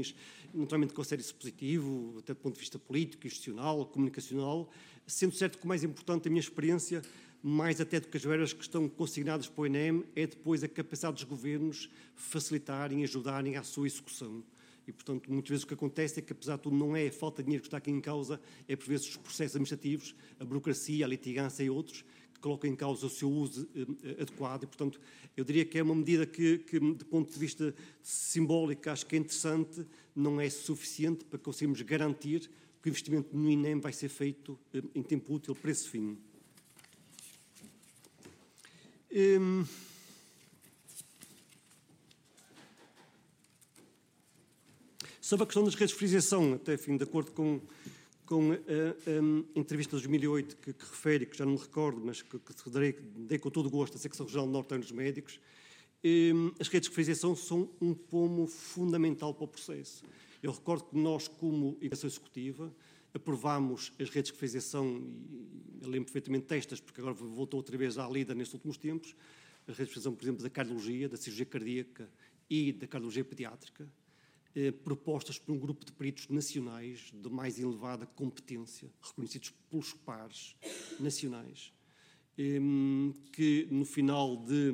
naturalmente considero isso positivo, até do ponto de vista político, institucional, comunicacional, sendo certo que o mais importante, a minha experiência, mais até do que as verbas que estão consignadas para o INEM, é depois a capacidade dos governos facilitarem, ajudarem à sua execução. E, portanto, muitas vezes o que acontece é que, apesar de tudo, não é a falta de dinheiro que está aqui em causa, é, por vezes, os processos administrativos, a burocracia, a litigância e outros, que colocam em causa o seu uso adequado. E, portanto, eu diria que é uma medida que, do ponto de vista simbólico, acho que é interessante, não é suficiente para conseguirmos garantir que o investimento no INEM vai ser feito em tempo útil para esse fim. Sobre a questão das redes de fidelização, até enfim, de acordo com a entrevista de 2008 que refere, que já não me recordo, mas que dei com todo o gosto à Secção Regional do Norte dos Médicos, as redes de fidelização são um pomo fundamental para o processo. Eu recordo que nós, como Direção Executiva, aprovámos as redes de fidelização, e eu lembro perfeitamente destas, porque agora voltou outra vez à lida nestes últimos tempos, as redes de fidelização, por exemplo, da cardiologia, da cirurgia cardíaca e da cardiologia pediátrica, propostas por um grupo de peritos nacionais de mais elevada competência, reconhecidos pelos pares nacionais, que no final de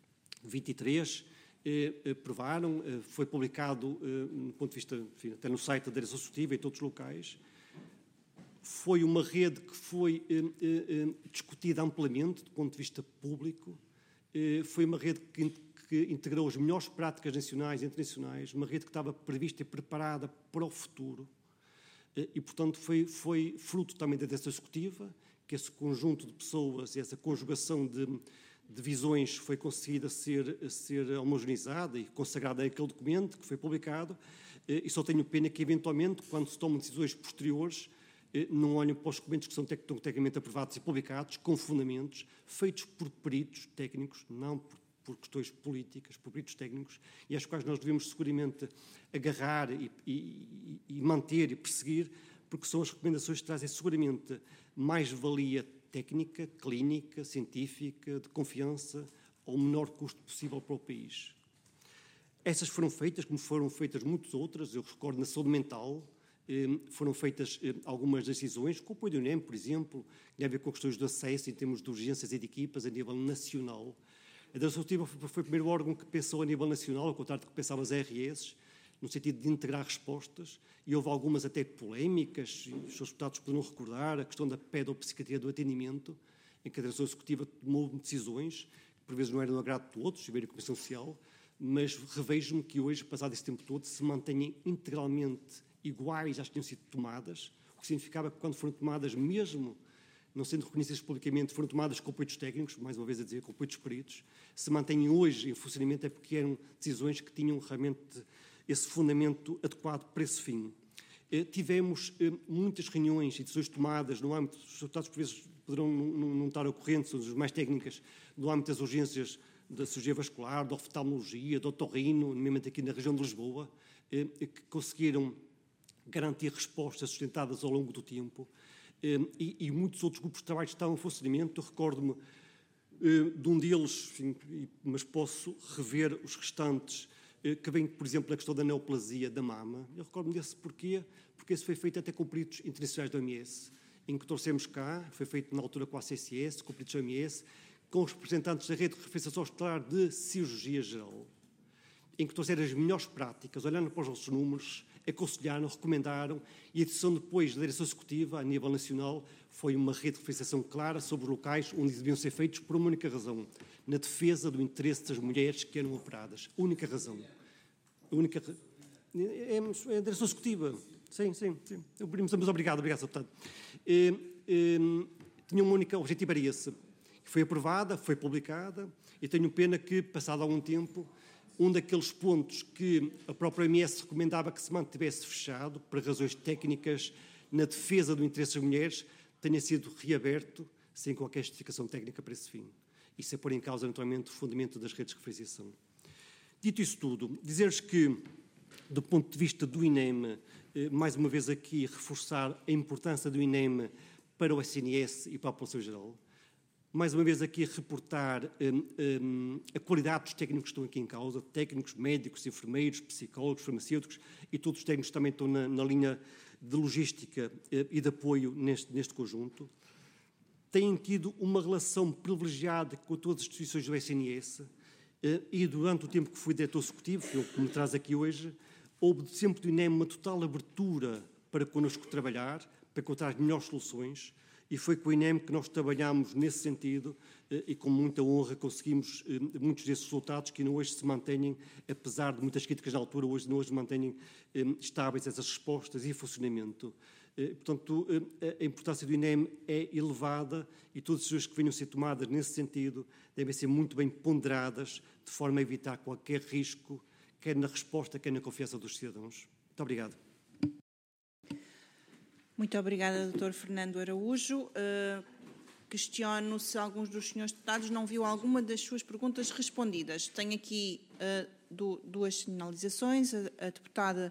23 aprovaram, foi publicado, do ponto de vista, enfim, até no site da Direção Executiva e em todos os locais. Foi uma rede que foi discutida amplamente do ponto de vista público, foi uma rede que integrou as melhores práticas nacionais e internacionais, uma rede que estava prevista e preparada para o futuro e, portanto, foi fruto também da Direção Executiva, que esse conjunto de pessoas e essa conjugação de visões foi conseguida ser homogeneizada e consagrada naquele documento que foi publicado, e só tenho pena que, eventualmente, quando se tomam decisões posteriores, não olhem para os documentos que são tecnicamente aprovados e publicados, com fundamentos, feitos por peritos técnicos, não por questões políticas, por peritos técnicos, e às quais nós devemos seguramente agarrar e manter e perseguir, porque são as recomendações que trazem seguramente mais-valia técnica, clínica, científica, de confiança, ao menor custo possível para o país. Essas foram feitas, como foram feitas muitas outras, eu recordo na saúde mental, foram feitas algumas decisões, com o apoio do INEM, por exemplo, que tem a ver com questões de acesso em termos de urgências e de equipas a nível nacional. A Direção Executiva foi o primeiro órgão que pensou a nível nacional, ao contrário do que pensavam as ARS, no sentido de integrar respostas, e houve algumas até polémicas, e os seus deputados poderão recordar, a questão da pedopsiquiatria do atendimento, em que a Direção Executiva tomou decisões, que por vezes não eram do agrado de todos, se a Comissão Social, mas revejo-me que hoje, passado esse tempo todo, se mantenham integralmente iguais às que tinham sido tomadas, o que significava que quando foram tomadas, mesmo não sendo reconhecidas publicamente, foram tomadas com apoios técnicos, mais uma vez a dizer, com apoios peritos, se mantêm hoje em funcionamento é porque eram decisões que tinham realmente esse fundamento adequado para esse fim. Tivemos muitas reuniões e decisões tomadas no âmbito, os deputados por vezes poderão não estar ao corrente, são as mais técnicas, no âmbito das urgências da cirurgia vascular, da oftalmologia, do otorrino, nomeadamente aqui na região de Lisboa, que conseguiram garantir respostas sustentadas ao longo do tempo, e muitos outros grupos de trabalho estavam em funcionamento. Eu recordo-me de um deles, enfim, mas posso rever os restantes, que vem, por exemplo, na questão da neoplasia da mama. Eu recordo-me desse porquê, porque esse foi feito até com peritos internacionais da OMS, em que trouxemos cá, foi feito na altura com a CCS, com peritos da OMS, com os representantes da rede de referência hospitalar de cirurgia geral, em que trouxeram as melhores práticas, olhando para os nossos números, aconselharam, recomendaram, e a decisão depois da Direção Executiva, a nível nacional, foi uma rede de referenciação clara sobre os locais onde deviam ser feitos por uma única razão, na defesa do interesse das mulheres que eram operadas. Única razão. É a Direção Executiva. Sim. Mas obrigado, Sr. Deputado. Tinha um único objetivo, era esse. Foi aprovada, foi publicada, e tenho pena que, passado algum tempo, um daqueles pontos que a própria OMS recomendava que se mantivesse fechado, por razões técnicas, na defesa do interesse das mulheres, tenha sido reaberto sem qualquer justificação técnica para esse fim. Isso é pôr em causa, naturalmente, o fundamento das redes de referenciação. Dito isso tudo, dizer-vos que, do ponto de vista do INEM, mais uma vez aqui reforçar a importância do INEM para o SNS e para a população geral. mais uma vez aqui a reportar a qualidade dos técnicos que estão aqui em causa, técnicos, médicos, enfermeiros, psicólogos, farmacêuticos, e todos os técnicos também estão na linha de logística e de apoio neste conjunto. Têm tido uma relação privilegiada com todas as instituições do SNS, e durante o tempo que fui diretor executivo, que me traz aqui hoje, houve sempre do INEM uma total abertura para connosco trabalhar, para encontrar as melhores soluções, e foi com o INEM que nós trabalhámos nesse sentido e com muita honra conseguimos muitos desses resultados que hoje se mantêm, apesar de muitas críticas na altura, hoje mantêm estáveis essas respostas e funcionamento. Portanto, a importância do INEM é elevada e todas as decisões que venham a ser tomadas nesse sentido devem ser muito bem ponderadas, de forma a evitar qualquer risco, quer na resposta, quer na confiança dos cidadãos. Muito obrigado. Muito obrigada, Dr. Fernando Araújo. Questiono se alguns dos senhores deputados não viu alguma das suas perguntas respondidas. Tenho aqui duas sinalizações. A deputada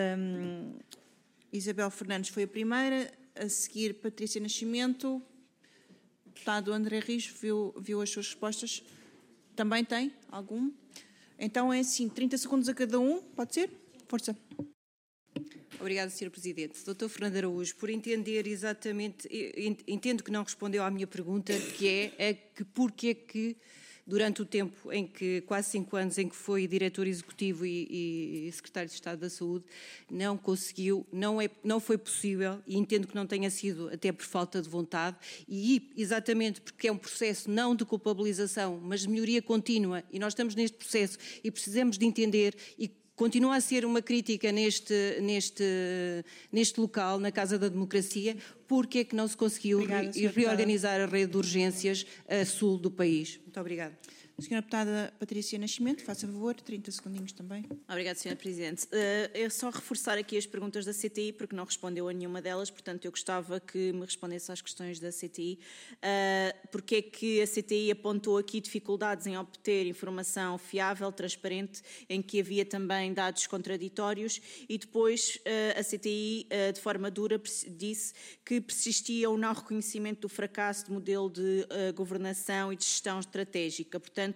Isabel Fernandes foi a primeira, a seguir Patrícia Nascimento. O deputado André Rios viu as suas respostas. Também tem algum? Então é assim, 30 segundos a cada um, pode ser? Força. Obrigada, Sr. Presidente. Dr. Fernando Araújo, por entender exatamente, entendo que não respondeu à minha pergunta, que é porque é que durante o tempo em que, quase 5 anos, em que foi diretor executivo e secretário de Estado da Saúde, não conseguiu, não foi possível, e entendo que não tenha sido até por falta de vontade, e exatamente porque é um processo não de culpabilização, mas de melhoria contínua, e nós estamos neste processo e precisamos de entender e continua a ser uma crítica neste local, na Casa da Democracia, porque é que não se conseguiu reorganizar a rede de urgências a sul do país. Muito obrigada. Senhora deputada Patrícia Nascimento, faça favor, 30 segundinhos também. Obrigada, Sra. Presidente. É só reforçar aqui as perguntas da CTI, porque não respondeu a nenhuma delas, portanto eu gostava que me respondesse às questões da CTI. Porque é que a CTI apontou aqui dificuldades em obter informação fiável, transparente, em que havia também dados contraditórios, e depois a CTI, de forma dura, disse que persistia o não reconhecimento do fracasso de modelo de governação e de gestão estratégica. Portanto,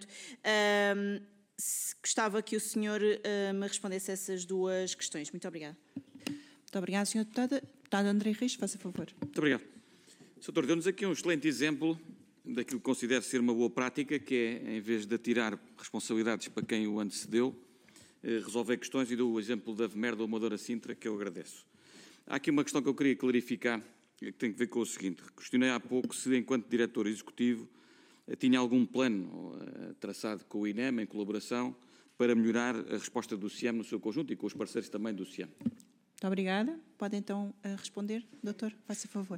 gostava que o senhor me respondesse a essas duas questões. Muito obrigada. Muito obrigada, senhora deputada. Deputado André Rios, faça favor. Muito obrigado. Sr. Doutor, deu-nos aqui um excelente exemplo daquilo que considero ser uma boa prática, que é, em vez de atirar responsabilidades para quem o antecedeu, resolver questões, e dou o exemplo da VMER da Amadora Sintra, que eu agradeço. Há aqui uma questão que eu queria clarificar, que tem a ver com o seguinte. Questionei há pouco se, enquanto diretor executivo, tinha algum plano traçado com o INEM, em colaboração, para melhorar a resposta do CIEM no seu conjunto e com os parceiros também do CIEM. Muito obrigada. Pode então responder, doutor, faça favor.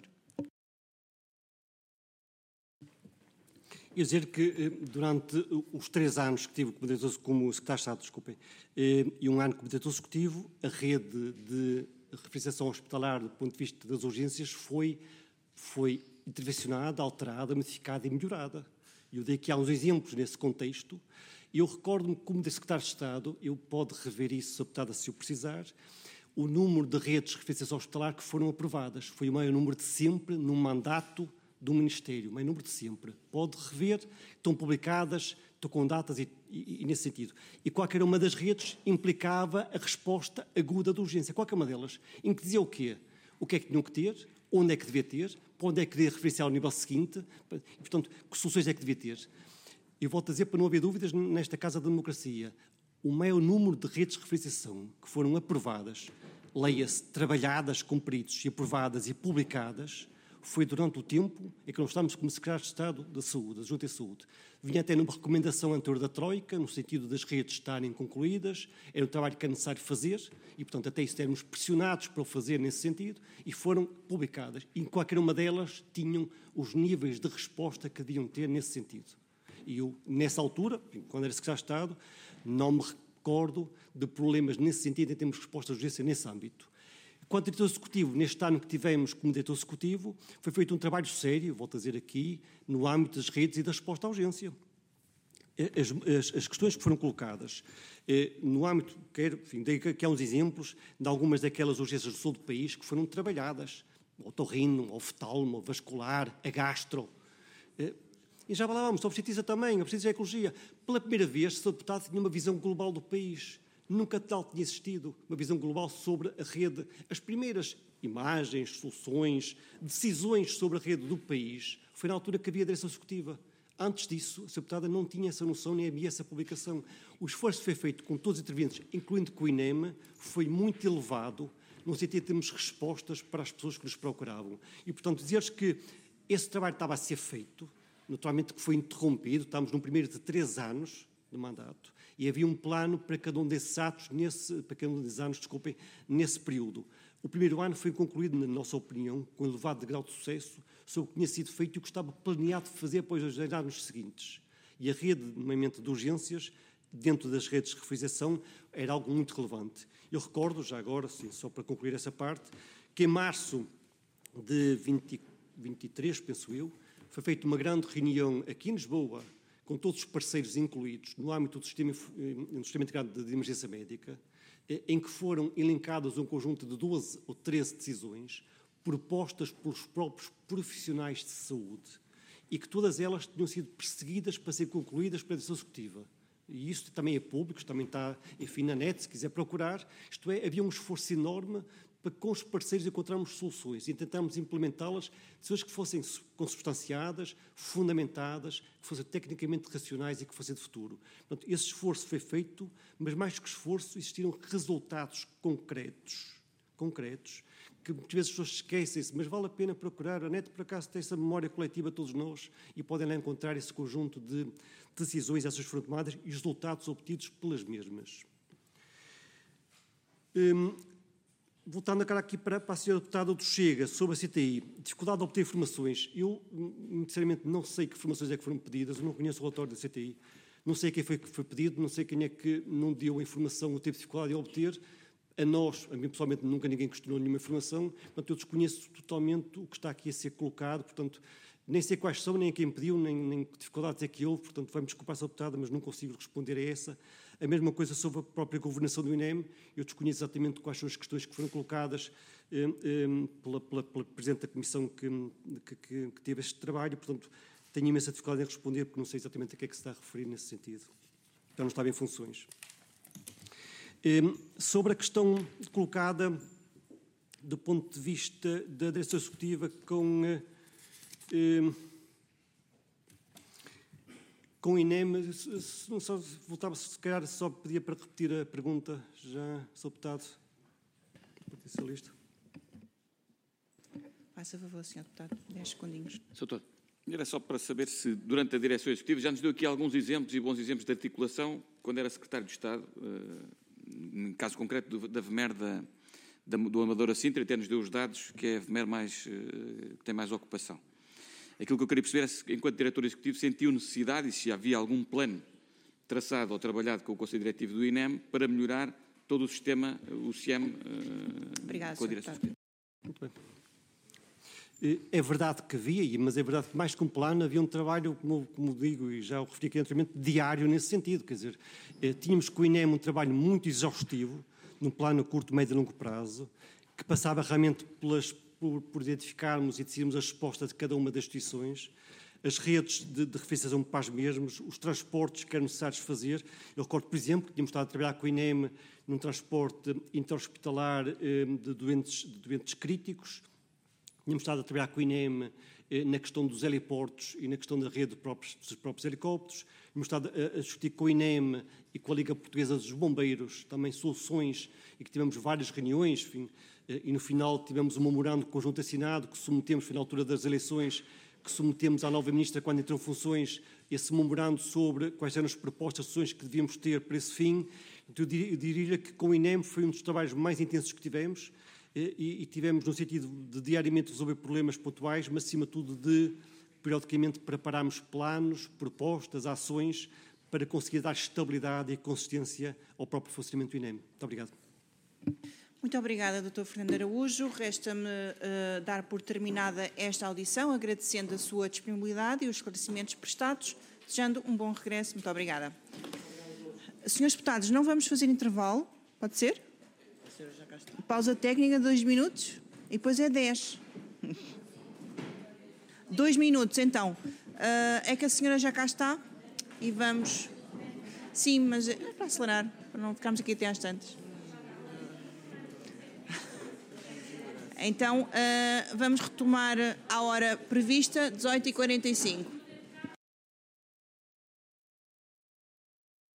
Eu dizer que durante os 3 anos que tive como secretário de Estado, desculpem, e 1 ano como diretor executivo, a rede de refrigeração hospitalar do ponto de vista das urgências foi intervencionada, alterada, modificada e melhorada. Eu dei aqui há uns exemplos nesse contexto. Eu recordo-me, como secretário de Estado, eu pode rever isso, deputada, se eu precisar, o número de redes de refrigeração hospitalar que foram aprovadas. Foi o maior número de sempre no mandato do Ministério, o maior número de sempre. Pode rever, estão publicadas, estão com datas e nesse sentido. E qualquer uma das redes implicava a resposta aguda de urgência, qualquer uma delas, em que dizia o quê? O que é que tinham que ter, onde é que devia ter, para onde é que devia referenciar ao nível seguinte, e, portanto, que soluções é que devia ter. Eu volto a dizer, para não haver dúvidas, nesta Casa da Democracia, o maior número de redes de referenciação que foram aprovadas, leia-se, trabalhadas com peritos e aprovadas e publicadas, foi durante o tempo em que nós estávamos como secretário de Estado da Saúde, da Junta de Saúde. Vinha até numa recomendação anterior da Troika, no sentido das redes estarem concluídas, era um trabalho que é necessário fazer, e, portanto, até isso éramos pressionados para o fazer nesse sentido, e foram publicadas. E qualquer uma delas tinham os níveis de resposta que deviam ter nesse sentido. E eu, nessa altura, quando era secretário de Estado, não me recordo de problemas nesse sentido, em termos de resposta de urgência nesse âmbito. Quanto diretor executivo, neste ano que tivemos como diretor executivo, foi feito um trabalho sério, volto a dizer aqui, no âmbito das redes e da resposta à urgência. As questões que foram colocadas no âmbito, enfim, dei aqui há uns exemplos de algumas daquelas urgências do sul do país que foram trabalhadas, o otorrino, o oftalmo, o vascular, a gastro. E já falávamos, a obstetrícia também, a obstetrícia e a ecologia. Pela primeira vez, o Sr. Deputado tinha uma visão global do país. Nunca tal tinha existido uma visão global sobre a rede. As primeiras imagens, soluções, decisões sobre a rede do país foi na altura que havia a direção executiva. Antes disso, a Sra. Deputada não tinha essa noção nem havia essa publicação. O esforço que foi feito com todos os intervenientes, incluindo com o INEM, foi muito elevado, no sentido de termos respostas para as pessoas que nos procuravam. E, portanto, dizer-lhes que esse trabalho estava a ser feito, naturalmente que foi interrompido, estamos num primeiro de 3 anos de mandato, e havia um plano para cada um desses atos, nesse período. O primeiro ano foi concluído, na nossa opinião, com elevado grau de sucesso, sobre o que tinha sido feito e o que estava planeado fazer após os anos seguintes. E a rede, nomeadamente de urgências, dentro das redes de refrigeração, era algo muito relevante. Eu recordo, já agora, sim, só para concluir essa parte, que em março de 23, penso eu, foi feita uma grande reunião aqui em Lisboa, com todos os parceiros incluídos, no âmbito do Sistema Integrado de Emergência Médica, em que foram elencadas um conjunto de 12 ou 13 decisões propostas pelos próprios profissionais de saúde e que todas elas tinham sido perseguidas para ser concluídas pela direção executiva. E isso também é público, isto também está, enfim, na net, se quiser procurar. Isto é, havia um esforço enorme para, com os parceiros, encontrarmos soluções e tentarmos implementá-las, decisões que fossem consubstanciadas, fundamentadas, que fossem tecnicamente racionais e que fossem de futuro. Portanto, esse esforço foi feito, mas mais que esforço, existiram resultados concretos, que muitas vezes as pessoas esquecem-se, mas vale a pena procurar. A net, por acaso, tem essa memória coletiva de todos nós e podem lá encontrar esse conjunto de decisões, essas foram tomadas e os resultados obtidos pelas mesmas. Voltando agora aqui para a senhora deputada do Chega, sobre a CTI, dificuldade de obter informações. Eu, sinceramente, não sei que informações é que foram pedidas, eu não conheço o relatório da CTI, não sei quem foi que foi pedido, não sei quem é que não deu a informação ou teve dificuldade em obter. A nós, a mim pessoalmente, nunca ninguém questionou nenhuma informação, portanto, eu desconheço totalmente o que está aqui a ser colocado, portanto, nem sei quais são, nem a quem pediu, nem que dificuldades é que houve, portanto, vai-me desculpar, Sra. Deputada, mas não consigo responder a essa. A mesma coisa sobre a própria governação do INEM, eu desconheço exatamente quais são as questões que foram colocadas pela Presidente da Comissão que teve este trabalho, portanto, tenho imensa dificuldade em responder, porque não sei exatamente a que é que se está a referir nesse sentido. Já não estava em funções. Sobre a questão colocada do ponto de vista da direção executiva com o INEM, só voltava, se calhar só pedia para repetir a pergunta, já, Sr. Deputado, Partido Socialista. Faça favor, Sr. Deputado, 10 segundinhos. Sr. Era só para saber se, durante a direção executiva, já nos deu aqui alguns exemplos e bons exemplos de articulação, quando era Secretário de Estado, no caso concreto da VMER do Amadora Sintra, até nos deu os dados que é a VMER que tem mais ocupação. Aquilo que eu queria perceber é se, enquanto diretor executivo, sentiu necessidade e se havia algum plano traçado ou trabalhado com o Conselho Diretivo do INEM para melhorar todo o sistema, o SIEM, com a direção executiva. Muito bem. É verdade que havia, mas é verdade que mais que um plano havia um trabalho, como digo e já o referi aqui anteriormente, diário nesse sentido. Quer dizer, tínhamos com o INEM um trabalho muito exaustivo, num plano curto, médio e longo prazo, que passava realmente por identificarmos e decidirmos a resposta de cada uma das instituições, as redes de refrigeração para as mesmas, os transportes que eram necessários fazer. Eu recordo, por exemplo, que tínhamos estado a trabalhar com o INEM num transporte interhospitalar de doentes críticos. Tínhamos estado a trabalhar com o INEM na questão dos heliportos e na questão da rede dos próprios helicópteros. Tínhamos estado a discutir com o INEM e com a Liga Portuguesa dos Bombeiros também soluções e que tivemos várias reuniões, enfim, e no final tivemos um memorando conjunto assinado que submetemos, na altura das eleições, que submetemos à nova Ministra quando entrou em funções, esse memorando sobre quais eram as propostas, as soluções que devíamos ter para esse fim. Eu diria que com o INEM foi um dos trabalhos mais intensos que tivemos, e tivemos no sentido de diariamente resolver problemas pontuais, mas acima de tudo de periodicamente prepararmos planos, propostas, ações para conseguir dar estabilidade e consistência ao próprio funcionamento do INEM. Muito obrigado. Muito obrigada, Dr. Fernando Araújo. Resta-me dar por terminada esta audição, agradecendo a sua disponibilidade e os esclarecimentos prestados, desejando um bom regresso. Muito obrigada. Senhores deputados, não vamos fazer intervalo, pode ser? Pausa técnica de 2 minutos e depois é 10. 2 minutos, então. É que a senhora já cá está e vamos... Sim, mas é para acelerar, para não ficarmos aqui até às tantas. Então, vamos retomar a hora prevista, 18h45.